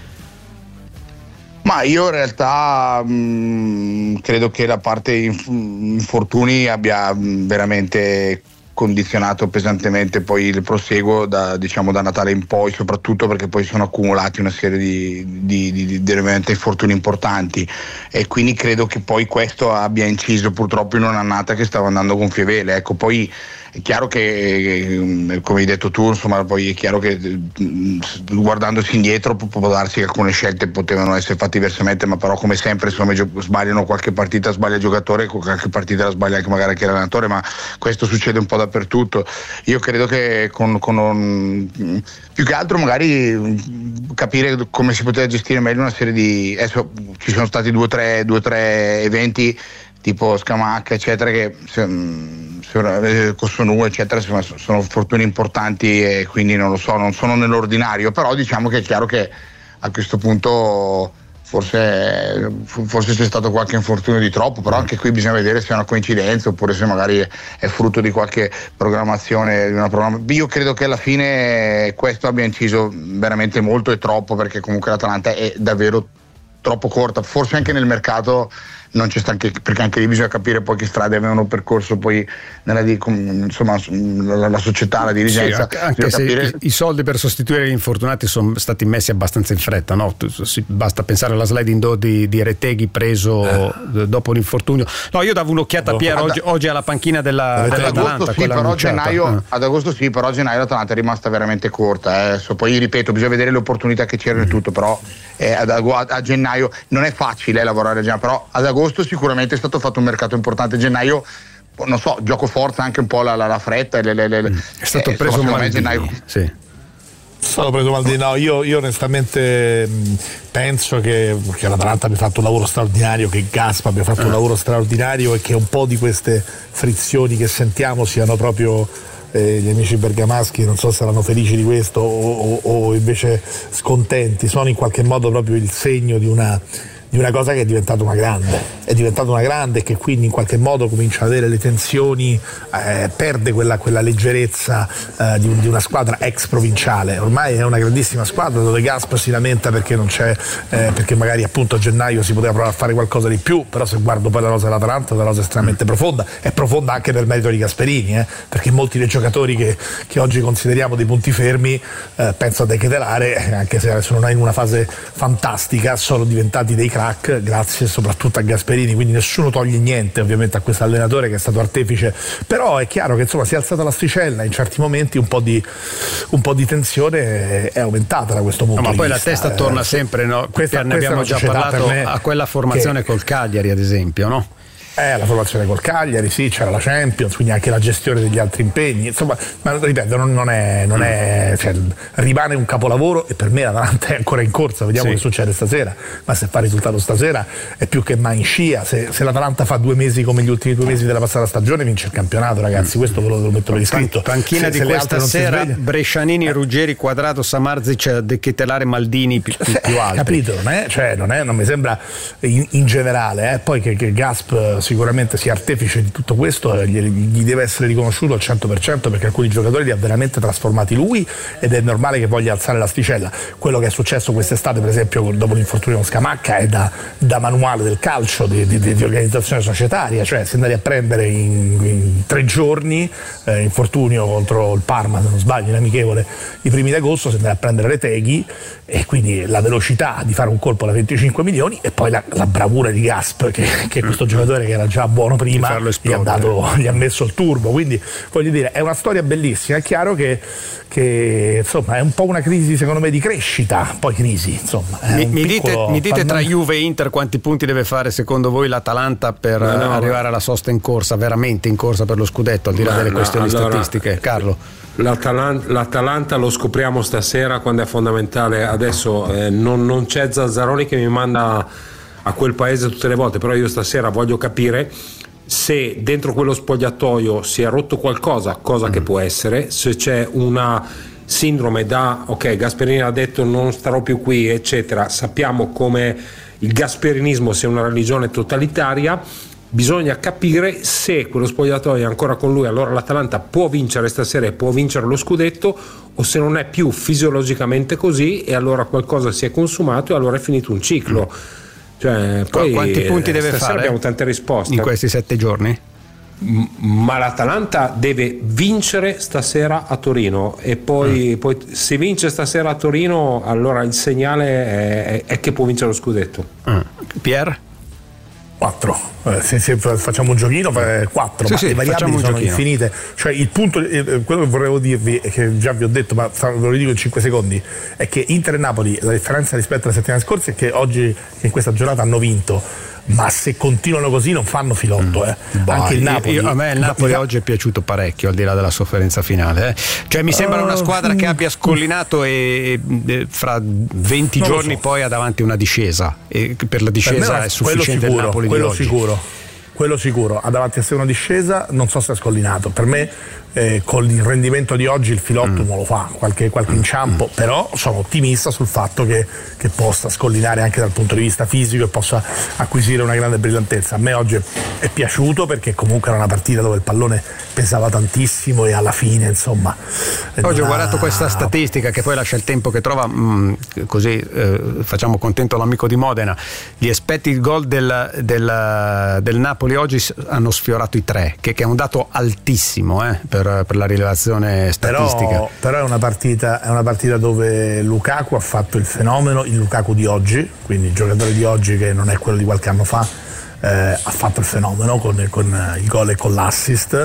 F: Ma io in realtà credo che la parte infortuni abbia veramente condizionato pesantemente poi il proseguo da Natale in poi, soprattutto perché poi sono accumulati una serie di veramente infortuni importanti e quindi credo che poi questo abbia inciso purtroppo in un'annata che stava andando gonfievele. Ecco, poi è chiaro che, come hai detto tu, insomma, poi è chiaro che guardandosi indietro può darsi che alcune scelte potevano essere fatte diversamente, ma però come sempre insomma, sbagliano qualche partita, sbaglia il giocatore, qualche partita la sbaglia anche magari anche l'allenatore, ma questo succede un po' dappertutto. Io credo che più che altro magari capire come si poteva gestire meglio una serie di... Adesso ci sono stati due o tre eventi tipo Scamacca eccetera che Cossonù eccetera sono fortune importanti e quindi non lo so, non sono nell'ordinario, però diciamo che è chiaro che a questo punto forse c'è stato qualche infortunio di troppo, però anche qui bisogna vedere se è una coincidenza oppure se magari è frutto di qualche programmazione io credo che alla fine questo abbia inciso veramente molto e troppo, perché comunque l'Atalanta è davvero troppo corta, forse anche nel mercato non c'è sta, perché anche lì bisogna capire poi che strade avevano percorso poi insomma la società, la dirigenza,
C: sì, anche se capire... i soldi per sostituire gli infortunati sono stati messi abbastanza in fretta, no? Basta pensare alla sliding door di Reteghi preso dopo l'infortunio. No, io davo un'occhiata a Piero oggi alla panchina dell'Atalanta,
F: sì, però ad agosto sì, però a gennaio l'Atalanta è rimasta veramente corta, poi ripeto, bisogna vedere le opportunità che c'erano e tutto, però a gennaio non è facile lavorare a gennaio, però ad agosto sicuramente è stato fatto un mercato importante. Gennaio non so, gioco forza anche un po' la fretta è
C: stato preso Maldini, sì.
W: È stato preso Maldini. No, io onestamente penso che l'Atalanta abbia fatto un lavoro straordinario, che Gasp abbia fatto un lavoro straordinario e che un po' di queste frizioni che sentiamo siano proprio gli amici bergamaschi, non so se saranno felici di questo o invece scontenti, sono in qualche modo proprio il segno di una cosa che è diventata una grande e che quindi in qualche modo comincia ad avere le tensioni, perde quella leggerezza di una squadra ex provinciale. Ormai è una grandissima squadra dove Gasp si lamenta perché non c'è, perché magari appunto a gennaio si poteva provare a fare qualcosa di più, però se guardo poi la rosa dell'Atalanta è una rosa estremamente profonda, è profonda anche per merito di Gasperini, perché molti dei giocatori che oggi consideriamo dei punti fermi, penso a De Ketelare, anche se adesso non è in una fase fantastica, sono diventati dei grazie soprattutto a Gasperini, quindi nessuno toglie niente ovviamente a questo allenatore che è stato artefice, però è chiaro che insomma si è alzata l'asticella, in certi momenti un po' di tensione è aumentata da questo punto di vista.
C: Ma poi la testa torna sempre, no? Ne abbiamo già parlato a quella formazione col Cagliari ad esempio, no?
W: La formazione col Cagliari, sì, c'era la Champions, quindi anche la gestione degli altri impegni, insomma, ma ripeto, non è cioè, rimane un capolavoro e per me l'Atalanta è ancora in corsa, vediamo che succede stasera, ma se fa risultato stasera è più che mai in scia, se l'Atalanta fa 2 mesi come gli ultimi 2 mesi della passata stagione vince il campionato, ragazzi, questo ve lo metto per iscritto.
C: Panchina di questa sera, Brescianini, Ruggeri, Quadrato, Samardzic, De Ketelare, Maldini più altri.
W: Capito? Non mi sembra in generale, poi che Gasp sicuramente sia artefice di tutto questo, gli deve essere riconosciuto al 100% perché alcuni giocatori li ha veramente trasformati lui ed è normale che voglia alzare l'asticella. Quello che è successo quest'estate per esempio dopo l'infortunio con Scamacca è da manuale del calcio di organizzazione societaria, cioè si andare a prendere in 3 giorni infortunio contro il Parma se non sbaglio in amichevole i primi di agosto, si andare a prendere Reteghi e quindi la velocità di fare un colpo da 25 milioni e poi la bravura di Gasp che questo giocatore che era già buono prima gli ha messo il turbo, quindi voglio dire è una storia bellissima. È chiaro che insomma è un po' una crisi secondo me di crescita, poi crisi insomma
C: mi dite tra Juve e Inter quanti punti deve fare secondo voi l'Atalanta per arrivare alla sosta in corsa, veramente in corsa per lo scudetto, al di là delle questioni statistiche? Carlo,
D: l'Atalanta lo scopriamo stasera quando è fondamentale. Adesso non c'è Zazzaroni che mi manda a quel paese tutte le volte, però io stasera voglio capire se dentro quello spogliatoio si è rotto qualcosa, cosa che può essere, se c'è una sindrome da ok, Gasperini ha detto non starò più qui eccetera. Sappiamo come il gasperinismo sia una religione totalitaria, bisogna capire se quello spogliatoio è ancora con lui, allora l'Atalanta può vincere stasera e può vincere lo scudetto, o se non è più fisiologicamente così e allora qualcosa si è consumato e allora è finito un ciclo. Cioè, poi
C: quanti punti deve fare?
D: Abbiamo tante risposte
C: in questi 7 giorni?
D: Ma l'Atalanta deve vincere stasera a Torino e poi se vince stasera a Torino allora il segnale è che può vincere lo scudetto.
C: Pier?
W: 4. Se facciamo un giochino 4,
C: sì,
W: ma
C: sì,
W: le variabili sono
C: giochino
W: infinite. Cioè il punto, quello che volevo dirvi, che già vi ho detto ma ve lo ridico in 5 secondi, è che Inter e Napoli, la differenza rispetto alle settimane scorse è che oggi in questa giornata hanno vinto, ma se continuano così non fanno filotto. Anche il Napoli,
C: a me il Napoli oggi è piaciuto parecchio, al di là della sofferenza finale. Cioè mi sembra una squadra che abbia scollinato e fra 20 giorni poi ha davanti una discesa, e per la discesa è sufficiente il Napoli di oggi.
W: Quello sicuro, ha davanti a sé una discesa, non so se ha scollinato. Per me con il rendimento di oggi il filotto non lo fa, qualche inciampo, però sono ottimista sul fatto che possa scollinare anche dal punto di vista fisico e possa acquisire una grande brillantezza. A me oggi è piaciuto perché comunque era una partita dove il pallone pesava tantissimo e alla fine insomma
C: oggi ho guardato questa statistica che poi lascia il tempo che trova, così facciamo contento l'amico di Modena. Gli expected goal del Napoli oggi hanno sfiorato i 3, che è un dato altissimo per la rilevazione statistica.
W: Però è una partita dove Lukaku ha fatto il fenomeno, il Lukaku di oggi, quindi il giocatore di oggi che non è quello di qualche anno fa, ha fatto il fenomeno con il gol e con l'assist,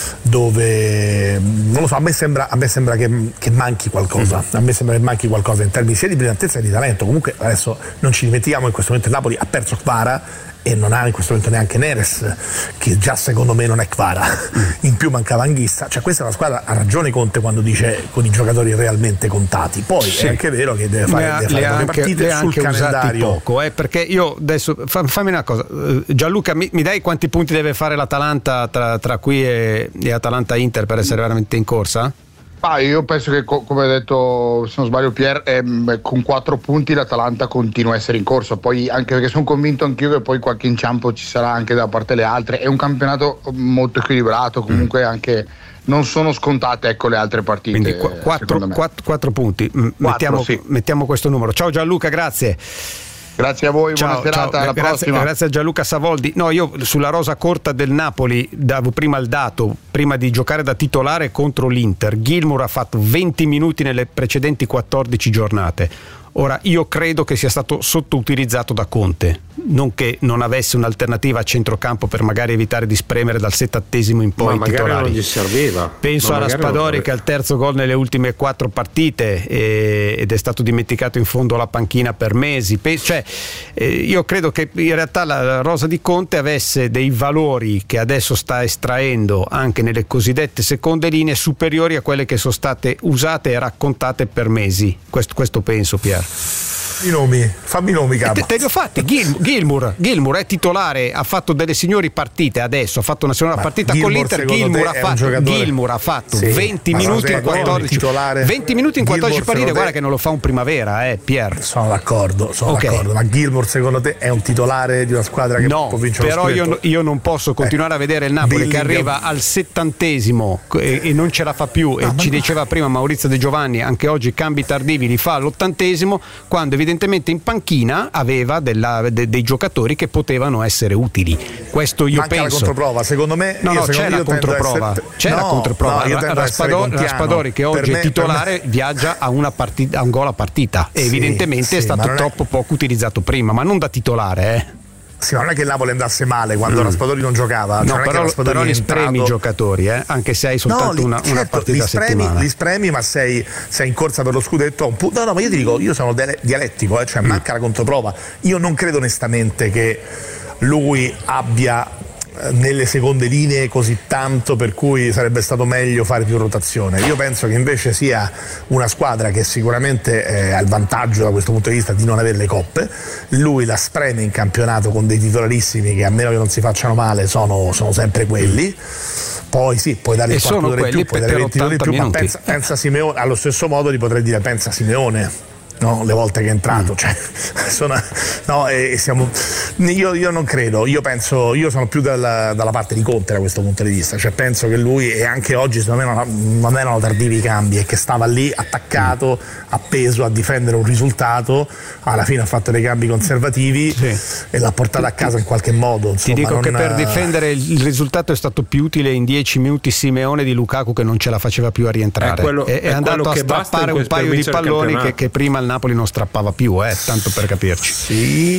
W: dove non lo so, a me sembra che manchi qualcosa. A me sembra che manchi qualcosa in termini sia di brillantezza che di talento. Comunque adesso non ci dimentichiamo, in questo momento il Napoli ha perso Kvara e non ha in questo momento neanche Neres, che già secondo me non è Kvara. In più mancava Anghissa. Cioè questa è una squadra, ha ragione Conte quando dice con i giocatori realmente contati. Poi è anche vero che deve fare le partite sul calendario
C: poco, perché io adesso fammi una cosa, Gianluca, mi dai quanti punti deve fare l'Atalanta tra qui e Atalanta-Inter per essere veramente in corsa?
F: Io penso che come ha detto, se non sbaglio Pier, con 4 punti l'Atalanta continua a essere in corsa, poi anche perché sono convinto anch'io che poi qualche inciampo ci sarà anche da parte delle altre. È un campionato molto equilibrato, comunque anche non sono scontate le altre partite.
C: Quindi 4 punti, mettiamo questo numero. Ciao Gianluca, grazie.
F: Grazie a voi, buona serata, alla prossima.
C: Grazie a Gianluca Savoldi. No, io sulla rosa corta del Napoli davo prima il dato, prima di giocare da titolare contro l'Inter, Gilmour ha fatto 20 minuti nelle precedenti 14 giornate. Ora, io credo che sia stato sottoutilizzato da Conte, non che non avesse un'alternativa a centrocampo per magari evitare di spremere dal 70° in poi i titolari.
D: Non gli serviva.
C: Penso a Raspadori che ha il terzo gol nelle ultime 4 partite ed è stato dimenticato in fondo alla panchina per mesi. Io credo che in realtà la rosa di Conte avesse dei valori che adesso sta estraendo anche nelle cosiddette seconde linee superiori a quelle che sono state usate e raccontate per mesi. Questo penso, Pier.
W: Fammi i nomi, capo.
C: Te li ho fatti. Gilmour è titolare, ha fatto delle signori partite adesso, ha fatto una signora partita con l'Inter. Gilmour ha fatto 20 minuti in 14 partite, guarda che non lo fa un primavera, Pier.
W: Sono d'accordo, ma Gilmour secondo te è un titolare di una squadra che può vincere
C: lo scudetto? Però io non posso continuare a vedere il Napoli che arriva al 70° e non ce la fa più, e ci diceva prima Maurizio De Giovanni, anche oggi cambi tardivi li fa all'80°, quando evidentemente in panchina aveva dei giocatori che potevano essere utili. Questo io
W: penso. Manca la controprova, secondo me.
C: C'è la controprova. Raspadori che oggi è titolare viaggia a un gol a partita e evidentemente è stato troppo poco utilizzato prima, ma non da titolare.
W: Sì, ma non è che il Napoli andasse male quando Raspadori non giocava.
C: Però li spremi i giocatori, anche se hai soltanto una partita a settimana.
W: Li spremi, ma sei in corsa per lo scudetto a un punto. No, ma io ti dico, io sono dialettico, manca la controprova. Io non credo onestamente che lui abbia nelle seconde linee così tanto per cui sarebbe stato meglio fare più rotazione. Io penso che invece sia una squadra che sicuramente ha il vantaggio da questo punto di vista di non avere le coppe. Lui la spreme in campionato con dei titolarissimi che, a meno che non si facciano male, sono sempre quelli. Poi sì, puoi dare il quarto d'ora in più, puoi dare 20 minuti in più, ma pensa Simeone, allo stesso modo ti potrei dire pensa Simeone. No, le volte che è entrato, cioè, io non credo, io penso, io sono più dalla parte di Conte da questo punto di vista, cioè penso che lui, e anche oggi secondo me non erano tardivi i cambi, e che stava lì attaccato, appeso a difendere un risultato, alla fine ha fatto dei cambi conservativi e l'ha portato a casa in qualche modo. Insomma,
C: ti dico che per difendere il risultato è stato più utile in 10 minuti Simeone di Lukaku, che non ce la faceva più a rientrare, è andato a strappare un paio di palloni che prima il Napoli non strappava più, tanto per capirci.
W: Sì,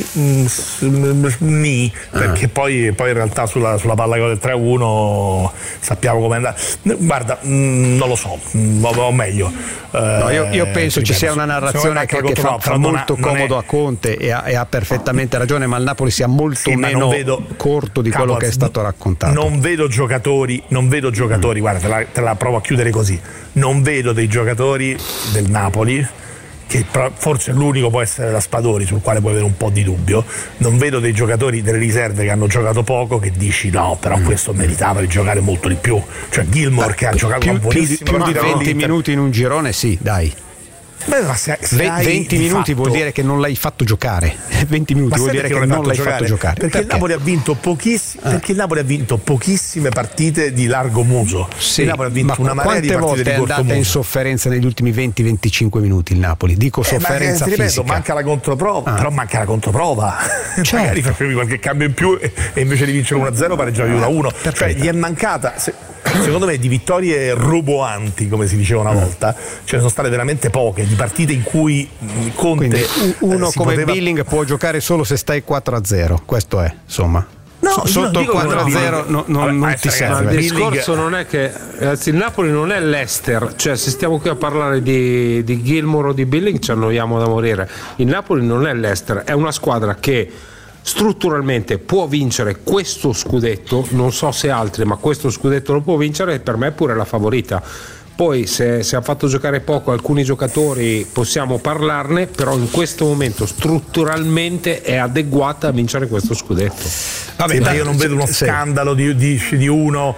W: perché poi in realtà sulla palla del 3-1 sappiamo come è andata. Guarda, non lo so, o meglio.
C: Io penso ci sia una narrazione che fa molto comodo a Conte e ha perfettamente ragione, ma il Napoli sia molto meno corto di quello che è stato raccontato.
W: Non vedo giocatori, guarda, te la provo a chiudere così. Non vedo dei giocatori del Napoli, che forse l'unico può essere Raspadori, sul quale puoi avere un po' di dubbio. Non vedo dei giocatori delle riserve che hanno giocato poco che dici no, però questo meritava di giocare molto di più. Cioè Gilmour che ha giocato buonissimo,
C: più di 20 minuti in un girone, sì, dai.
W: Beh, ma se
C: 20 minuti vuol dire che non l'hai fatto giocare. 20 minuti vuol dire che non l'hai fatto giocare.
W: Perché il Napoli ha vinto perché il Napoli ha vinto pochissime partite di largo muso.
C: Sì,
W: il Napoli ha vinto una marea di partite di corto muso.
C: Quante volte è andata in sofferenza negli ultimi 20-25 minuti il Napoli? Dico sofferenza fisica.
W: Manca la controprova, però manca la controprova. Magari facevi qualche cambio in più e invece di vincere 1-0 pareggiavi 1-1. Cioè gli è mancata, secondo me, di vittorie roboanti, come si diceva una volta, ce ne sono state veramente poche, di partite in cui Conte.
C: Quindi uno come Billing può giocare solo se stai 4-0, questo è, insomma.
W: No,
C: sotto il 4-0 non ti serve.
D: Il discorso non è che il Napoli non è l'Ester, cioè se stiamo qui a parlare di Gilmour o di Billing ci annoiamo da morire. Il Napoli non è l'Ester, è una squadra che strutturalmente può vincere questo scudetto, non so se altri, ma questo scudetto lo può vincere, e per me è pure la favorita. Poi se ha fatto giocare poco alcuni giocatori possiamo parlarne, però in questo momento strutturalmente è adeguata a vincere questo scudetto.
W: Vabbè, io non vedo uno scandalo di uno,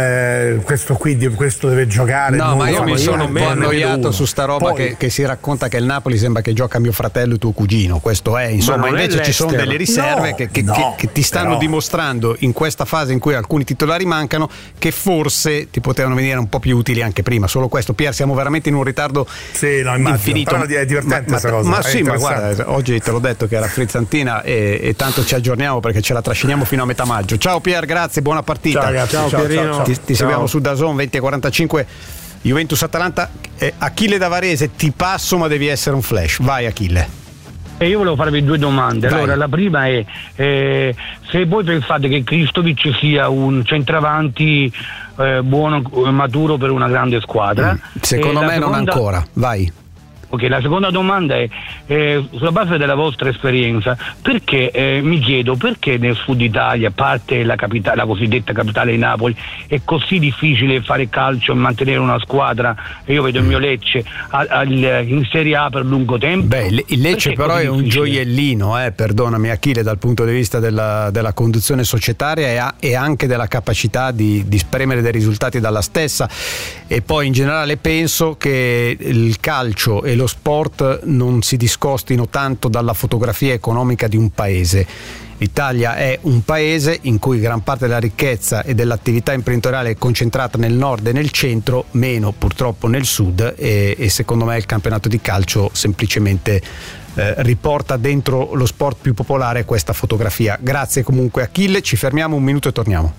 W: questo deve giocare.
C: No, ma io mi sono un po' annoiato su sta roba che si racconta che il Napoli sembra che gioca mio fratello e tuo cugino. Questo è, insomma, invece ci sono delle riserve che ti stanno dimostrando in questa fase in cui alcuni titolari mancano che forse ti potevano venire un po' più utili anche prima. Solo questo, Pier, siamo veramente in un ritardo infinito.
W: Però è divertente questa cosa.
C: Ma sì, ma guarda, oggi te l'ho detto che era frizzantina e tanto ci aggiorniamo perché ce la trasciniamo fino a metà maggio. Ciao Pier, grazie, buona partita.
W: Ciao ragazzi,
D: ciao Pierino.
C: Ti seguiamo su DAZN 20:45. Juventus-Atalanta. Achille da Varese, ti passo, ma devi essere un flash. Vai Achille.
G: Io volevo farvi due domande.
C: Vai.
G: Allora, la prima è se voi pensate che Kristovic sia un centravanti buono, maturo per una grande squadra.
C: Secondo me non ancora. Vai.
G: Ok, la seconda domanda è sulla base della vostra esperienza, perché mi chiedo perché nel sud Italia, a parte la cosiddetta capitale di Napoli, è così difficile fare calcio e mantenere una squadra, e io vedo il mio Lecce in Serie A per lungo tempo.
C: Beh, il Lecce però è un gioiellino, perdonami Achille, dal punto di vista della conduzione societaria e anche della capacità di spremere dei risultati dalla stessa. E poi in generale penso che il calcio e lo sport non si discostino tanto dalla fotografia economica di un paese. L'Italia è un paese in cui gran parte della ricchezza e dell'attività imprenditoriale è concentrata nel nord e nel centro, meno purtroppo nel sud, e secondo me il campionato di calcio semplicemente riporta dentro lo sport più popolare questa fotografia. Grazie comunque Achille, ci fermiamo un minuto e torniamo.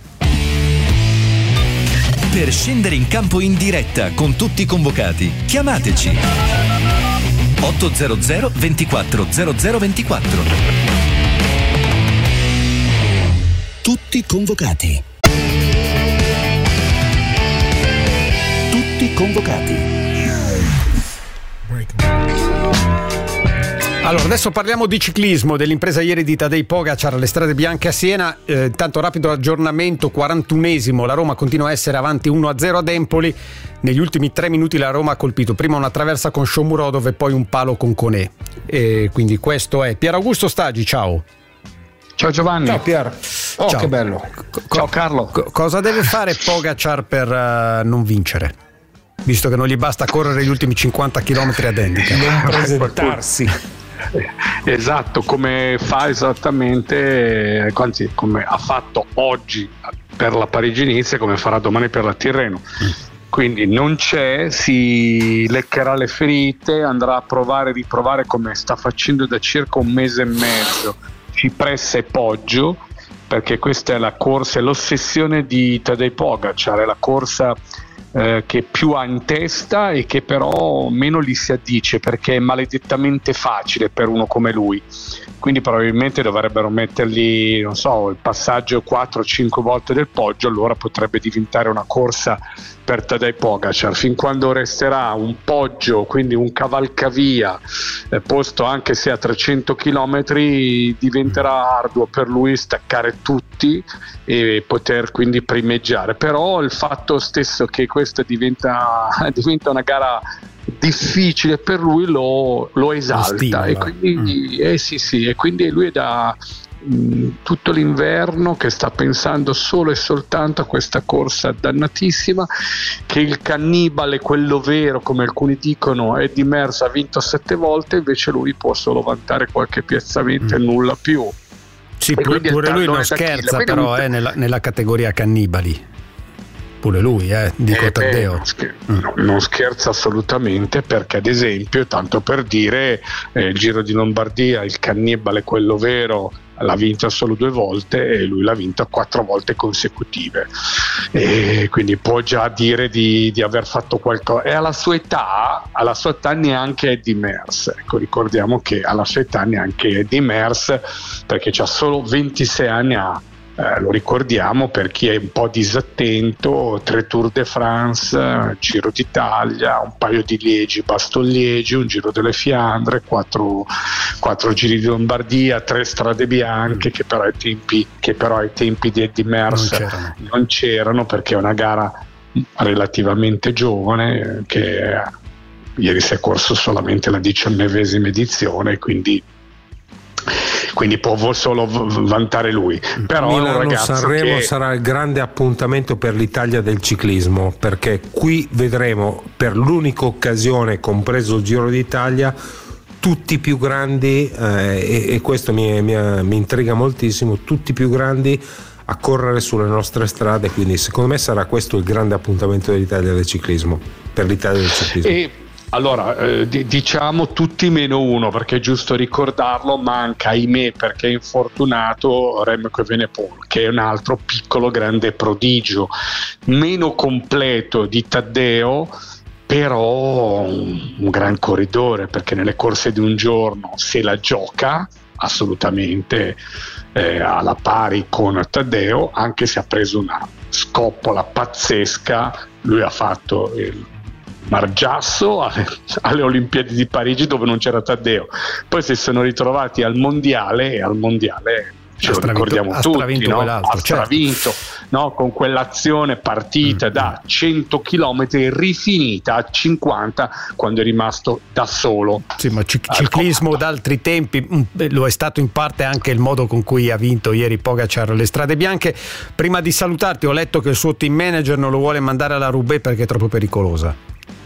R: Per scendere in campo in diretta con tutti i convocati, chiamateci 800 24 0024.
B: Tutti convocati. Tutti convocati.
C: Allora, adesso parliamo di ciclismo, dell'impresa ieri di Tadej Pogačar alle strade bianche a Siena. Intanto rapido aggiornamento, 41esimo, la Roma continua a essere avanti 1-0 ad Empoli. Negli ultimi 3 minuti la Roma ha colpito prima una traversa con Shomurodov e poi un palo con Koné. E quindi questo è Pier Augusto Stagi, ciao.
H: Ciao Giovanni.
D: Ciao Pier. Oh,
C: Ciao.
D: che bello.
H: Ciao Carlo.
C: Cosa deve fare Pogačar per non vincere? Visto che non gli basta correre gli ultimi 50 km ad handicap.
D: Non presentarsi.
H: Esatto, come fa esattamente, anzi come ha fatto oggi per la Parigi-Nice, come farà domani per la Tirreno. Quindi non c'è, si leccherà le ferite, andrà a provare e riprovare come sta facendo da circa 1 mese e mezzo, Cipressa e Poggio, perché questa è la corsa, è l'ossessione di Tadej Pogačar, è la corsa che più ha in testa e che però meno gli si addice, perché è maledettamente facile per uno come lui. Quindi probabilmente dovrebbero mettergli, non so, il passaggio 4-5 volte del Poggio, allora potrebbe diventare una corsa per Tadej Pogačar. Fin quando resterà un Poggio, quindi un cavalcavia, posto anche se a 300 km, diventerà arduo per lui staccare tutti e poter quindi primeggiare. Però il fatto stesso che questa diventa una gara difficile per lui lo esalta, e quindi sì, e quindi lui è da tutto l'inverno che sta pensando solo e soltanto a questa corsa dannatissima, che il cannibale, quello vero come alcuni dicono, Eddy Merckx, ha vinto 7 volte, invece lui può solo vantare qualche piazzamento e nulla più.
C: Sì, pure lui non scherza però nella categoria cannibali. Pure lui, dico Taddeo.
H: Non scherza assolutamente, perché ad esempio, tanto per dire, il Giro di Lombardia, il cannibale, quello vero, l'ha vinto solo 2 volte e lui l'ha vinto 4 volte consecutive, e quindi può già dire di aver fatto qualcosa. E alla sua età neanche Eddy Merckx, ecco, ricordiamo che alla sua età neanche Eddy Merckx, perché c'ha solo 26 anni, lo ricordiamo per chi è un po' disattento: 3 Tour de France, Giro d'Italia, un paio di Liegi, Bastogne-Liegi, un Giro delle Fiandre, 4 Giri di Lombardia, 3 strade bianche che però ai tempi di Eddy Merckx non c'erano, perché è una gara relativamente giovane, che ieri si è corso solamente la 19ª edizione, quindi può solo vantare lui. Però
D: Milano-Sanremo sarà il grande appuntamento per l'Italia del ciclismo, perché qui vedremo per l'unica occasione, compreso il Giro d'Italia, tutti i più grandi, e questo mi intriga moltissimo, tutti i più grandi a correre sulle nostre strade. Quindi secondo me sarà questo il grande appuntamento dell'Italia del ciclismo, per l'Italia del ciclismo.
H: Allora, diciamo tutti meno uno, perché è giusto ricordarlo, manca, ahimè, perché è infortunato, Remco Evenepoel, che è un altro piccolo grande prodigio, meno completo di Taddeo, però un gran corridore, perché nelle corse di un giorno se la gioca assolutamente alla pari con Taddeo, anche se ha preso una scoppola pazzesca. Lui ha fatto il Margiasso alle Olimpiadi di Parigi, dove non c'era Taddeo, poi si sono ritrovati al mondiale, e al mondiale ce lo ricordiamo tutti, no? Ha stravinto, no? Con quell'azione partita da 100 km rifinita a 50 quando è rimasto da solo.
C: Sì, ma ciclismo d'altri tempi, lo è stato in parte anche il modo con cui ha vinto ieri Pogačar le strade bianche. Prima di salutarti, ho letto che il suo team manager non lo vuole mandare alla Roubaix perché è troppo pericolosa.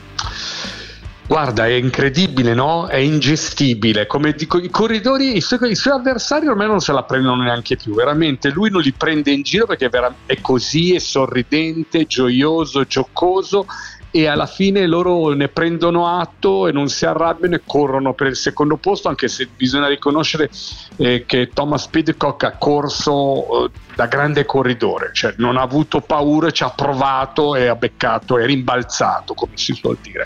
H: Guarda, è incredibile, no? È ingestibile. Come dico, i corridori, i suoi avversari ormai non se la prendono neanche più. Veramente, lui non li prende in giro, perché è così, è sorridente, gioioso, giocoso, e alla fine loro ne prendono atto e non si arrabbiano e corrono per il secondo posto, anche se bisogna riconoscere che Thomas Pidcock ha corso da grande corridore, cioè non ha avuto paura, ci ha provato e ha beccato, è rimbalzato, come si suol dire.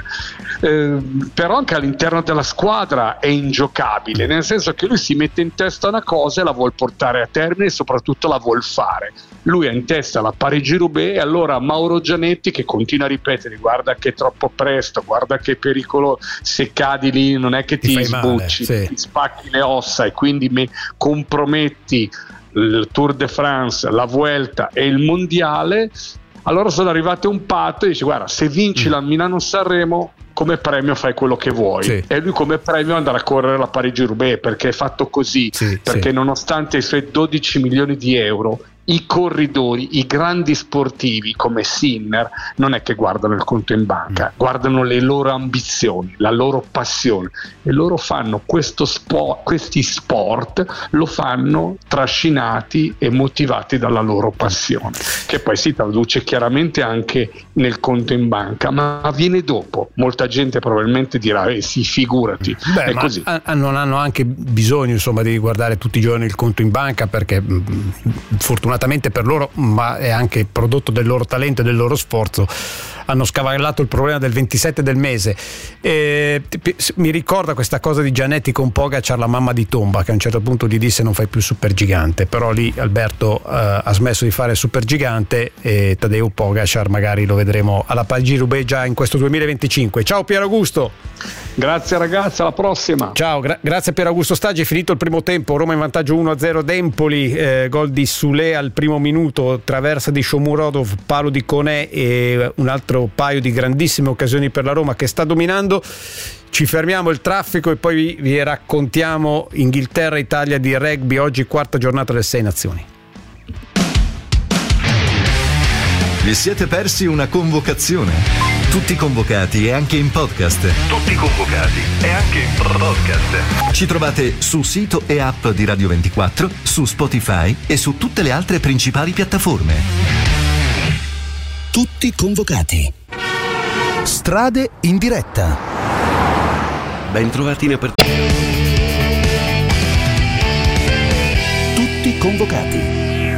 H: Però anche all'interno della squadra è ingiocabile, nel senso che lui si mette in testa una cosa e la vuol portare a termine, e soprattutto la vuol fare. lui ha in testa la Parigi-Roubaix, e allora Mauro Gianetti, che continua a ripetere guarda che è troppo presto, guarda che è pericolo, se cadi lì non è che ti sbucci, ti spacchi le ossa e quindi comprometti il Tour de France, la Vuelta e il Mondiale. Allora sono arrivati a un patto e dice guarda, se vinci la Milano-Sanremo come premio fai quello che vuoi, e lui come premio andrà a correre la Parigi-Roubaix, perché è fatto così, perché nonostante i suoi 12 milioni di euro i corridori, i grandi sportivi come Sinner non è che guardano il conto in banca, guardano le loro ambizioni, la loro passione, e loro fanno questi sport lo fanno trascinati e motivati dalla loro passione, che poi si traduce chiaramente anche nel conto in banca, ma avviene dopo. Molta gente probabilmente dirà sì, figurati. È così.
C: Non hanno anche bisogno, insomma, di guardare tutti i giorni il conto in banca, perché fortunatamente per loro, ma è anche prodotto del loro talento e del loro sforzo, hanno scavallato il problema del 27 del mese. Mi ricorda questa cosa di Gianetti con Pogacar, la mamma di Tomba, che a un certo punto gli disse non fai più supergigante, però lì Alberto ha smesso di fare supergigante, e Tadej Pogacar magari lo vedremo alla Parigi-Roubaix già in questo 2025. Ciao Pier Augusto.
H: Grazie ragazzi, alla prossima.
C: Ciao, grazie Pier Augusto Staggi. È finito il primo tempo, Roma in vantaggio 1-0 ad Empoli, gol di Sule al primo minuto, traversa di Shomurodov, palo di Koné e un altro paio di grandissime occasioni per la Roma che sta dominando. Ci fermiamo il traffico e poi vi raccontiamo Inghilterra-Italia di rugby, oggi quarta giornata del 6 Nazioni.
R: Vi siete persi una convocazione? Tutti convocati e anche in podcast.
B: Tutti convocati e anche in podcast.
R: Ci trovate su sito e app di Radio 24, su Spotify e su tutte le altre principali piattaforme.
B: Tutti convocati. Strade in diretta.
I: Bentrovati in apertura.
B: Tutti convocati.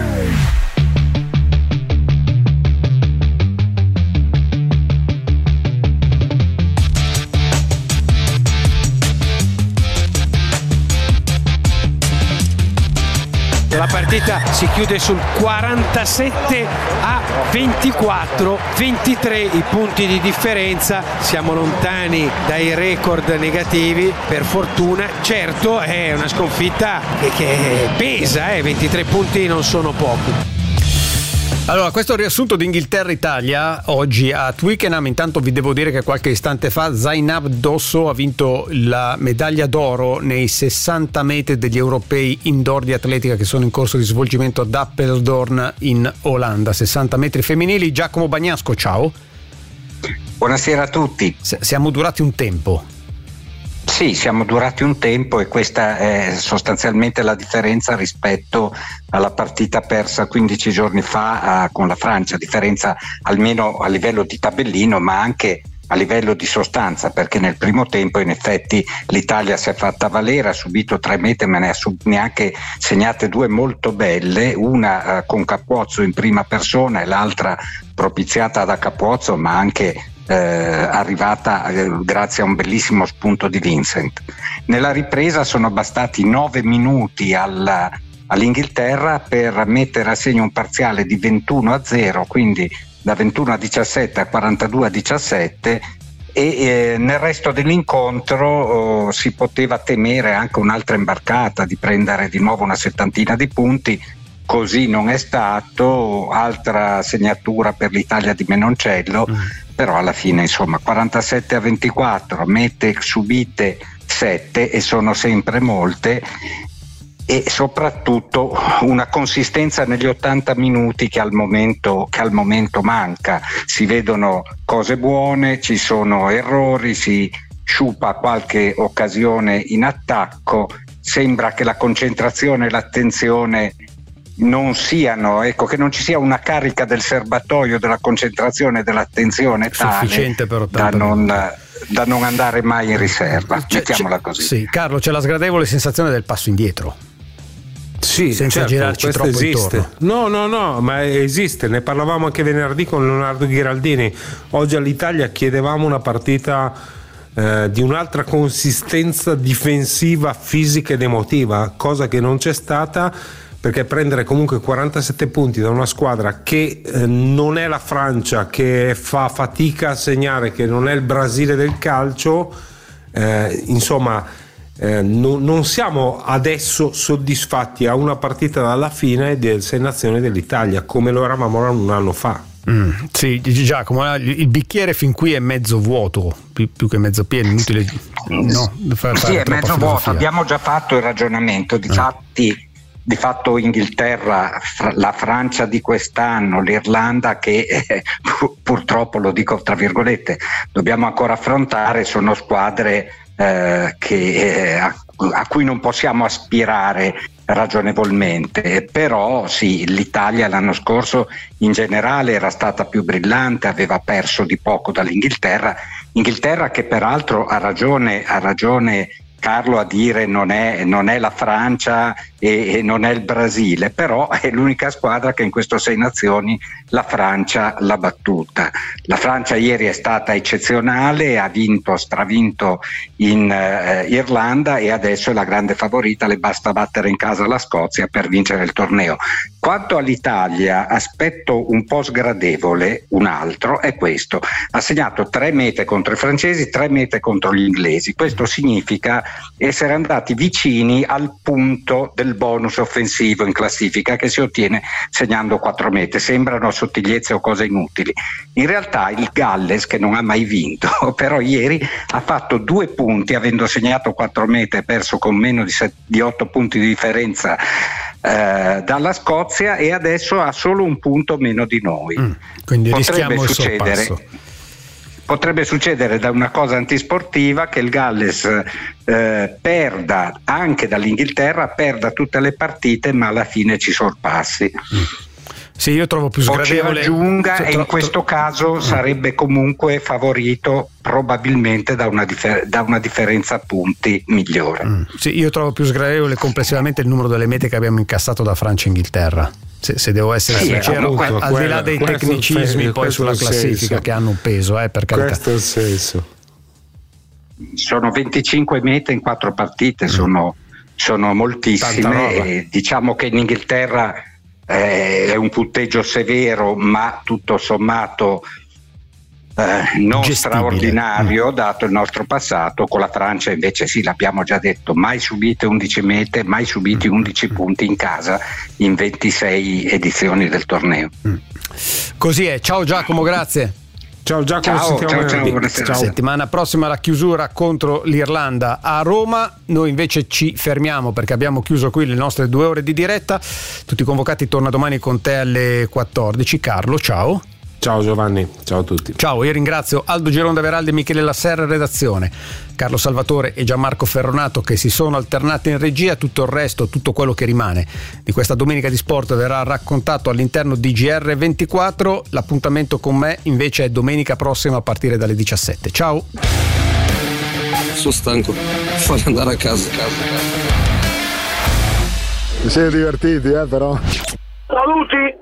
J: La partita si chiude sul 47-24, 23 i punti di differenza, siamo lontani dai record negativi per fortuna. Certo è una sconfitta che pesa, 23 punti non sono pochi.
C: Allora, questo è il riassunto di Inghilterra-Italia oggi a Twickenham. Intanto vi devo dire che qualche istante fa Zainab Dosso ha vinto la medaglia d'oro nei 60 metri degli europei indoor di atletica che sono in corso di svolgimento ad Apeldoorn in Olanda. 60 metri femminili. Giacomo Bagnasco, ciao.
K: Buonasera a tutti.
C: Siamo durati un tempo.
K: Sì, siamo durati un tempo e questa è sostanzialmente la differenza rispetto alla partita persa 15 giorni fa con la Francia, differenza almeno a livello di tabellino ma anche a livello di sostanza, perché nel primo tempo in effetti l'Italia si è fatta valere, ha subito 3 mete ma ne ha neanche segnate 2 molto belle, una con Capozzo in prima persona e l'altra propiziata da Capozzo ma anche arrivata grazie a un bellissimo spunto di Vincent. Nella ripresa sono bastati 9 minuti all'Inghilterra per mettere a segno un parziale di 21-0, quindi da 21-17 a 42-17, e nel resto dell'incontro si poteva temere anche un'altra imbarcata, di prendere di nuovo una 70 di punti. Così non è stato, altra segnatura per l'Italia di Menoncello, però alla fine insomma 47-24, mete subite 7 e sono sempre molte, e soprattutto una consistenza negli 80 minuti che al momento manca. Si vedono cose buone, ci sono errori, si sciupa qualche occasione in attacco, sembra che la concentrazione e l'attenzione non siano, che non ci sia una carica del serbatoio della concentrazione e dell'attenzione tale da non andare mai in riserva, mettiamola così.
C: Sì, Carlo, c'è la sgradevole sensazione del passo indietro.
D: Sì,
C: senza girarci troppo
D: esiste.
C: intorno.
D: No, ma esiste, ne parlavamo anche venerdì con Leonardo Ghiraldini. Oggi all'Italia chiedevamo una partita di un'altra consistenza difensiva, fisica ed emotiva, cosa che non c'è stata. perché prendere comunque 47 punti da una squadra che non è la Francia, che fa fatica a segnare, che non è il Brasile del calcio, insomma non siamo adesso soddisfatti a una partita dalla fine del Sei Nazioni dell'Italia come lo eravamo un anno fa.
C: Sì, Giacomo, il bicchiere fin qui è mezzo vuoto, più che mezzo pieno, inutile fare
K: sì, è mezzo
C: filosofia.
K: vuoto, abbiamo già fatto il ragionamento, di fatto Inghilterra, la Francia di quest'anno, l'Irlanda che purtroppo, lo dico tra virgolette, dobbiamo ancora affrontare, sono squadre a cui non possiamo aspirare ragionevolmente, però sì, l'Italia l'anno scorso in generale era stata più brillante, aveva perso di poco dall'Inghilterra, Inghilterra che peraltro ha ragione Carlo a dire non è la Francia e non è il Brasile, però è l'unica squadra che in questo Sei Nazioni la Francia l'ha battuta. La Francia ieri è stata eccezionale, ha stravinto in Irlanda e adesso è la grande favorita, le basta battere in casa la Scozia per vincere il torneo. Quanto all'Italia, aspetto un po' sgradevole, un altro è questo: ha segnato 3 mete contro i francesi, 3 mete contro gli inglesi. Questo significa essere andati vicini al punto del bonus offensivo in classifica che si ottiene segnando 4 mete. Sembrano sottigliezze o cose inutili. In realtà il Galles, che non ha mai vinto, però ieri ha fatto 2 punti avendo segnato 4 mete e perso con meno di 8 punti di differenza dalla Scozia, e adesso ha solo un punto meno di noi.
C: Quindi rischiamo il sorpasso.
K: Potrebbe succedere da una cosa antisportiva che il Galles perda anche dall'Inghilterra, perda tutte le partite, ma alla fine ci sorpassi.
C: Sì, io trovo più sgradevole.
K: O ci raggiunga, e in questo caso sarebbe comunque favorito probabilmente da una differenza punti migliore.
C: Sì, io trovo più sgradevole complessivamente il numero delle mete che abbiamo incassato da Francia e Inghilterra. Se devo essere sincero, al di là dei tecnicismi poi sulla classifica che hanno un peso, per carità.
D: Questo è il senso.
K: Sono 25 mete in 4 partite, sono moltissime, e diciamo che in Inghilterra è un punteggio severo, ma tutto sommato non gestibile, straordinario dato il nostro passato. Con la Francia invece sì, l'abbiamo già detto, mai subite 11 mete, mai subiti 11 punti in casa in 26 edizioni del torneo.
C: Così è. Ciao Giacomo, grazie.
D: Ciao Giacomo,
K: ciao.
C: Settimana prossima la chiusura contro l'Irlanda a Roma. Noi invece ci fermiamo perché abbiamo chiuso qui le nostre 2 ore di diretta. Tutti convocati, torna domani con te alle 14. Carlo, ciao.
D: Ciao Giovanni, ciao a tutti.
C: Ciao, io ringrazio Aldo Gironda Veraldi e Michele Lasserra in redazione, Carlo Salvatore e Gianmarco Ferronato che si sono alternati in regia. Tutto il resto, tutto quello che rimane di questa domenica di sport verrà raccontato all'interno di GR24. L'appuntamento con me invece è domenica prossima a partire dalle 17. Ciao.
L: Sono stanco, fallo andare a casa.
M: Vi siete divertiti, però?
Q: Saluti!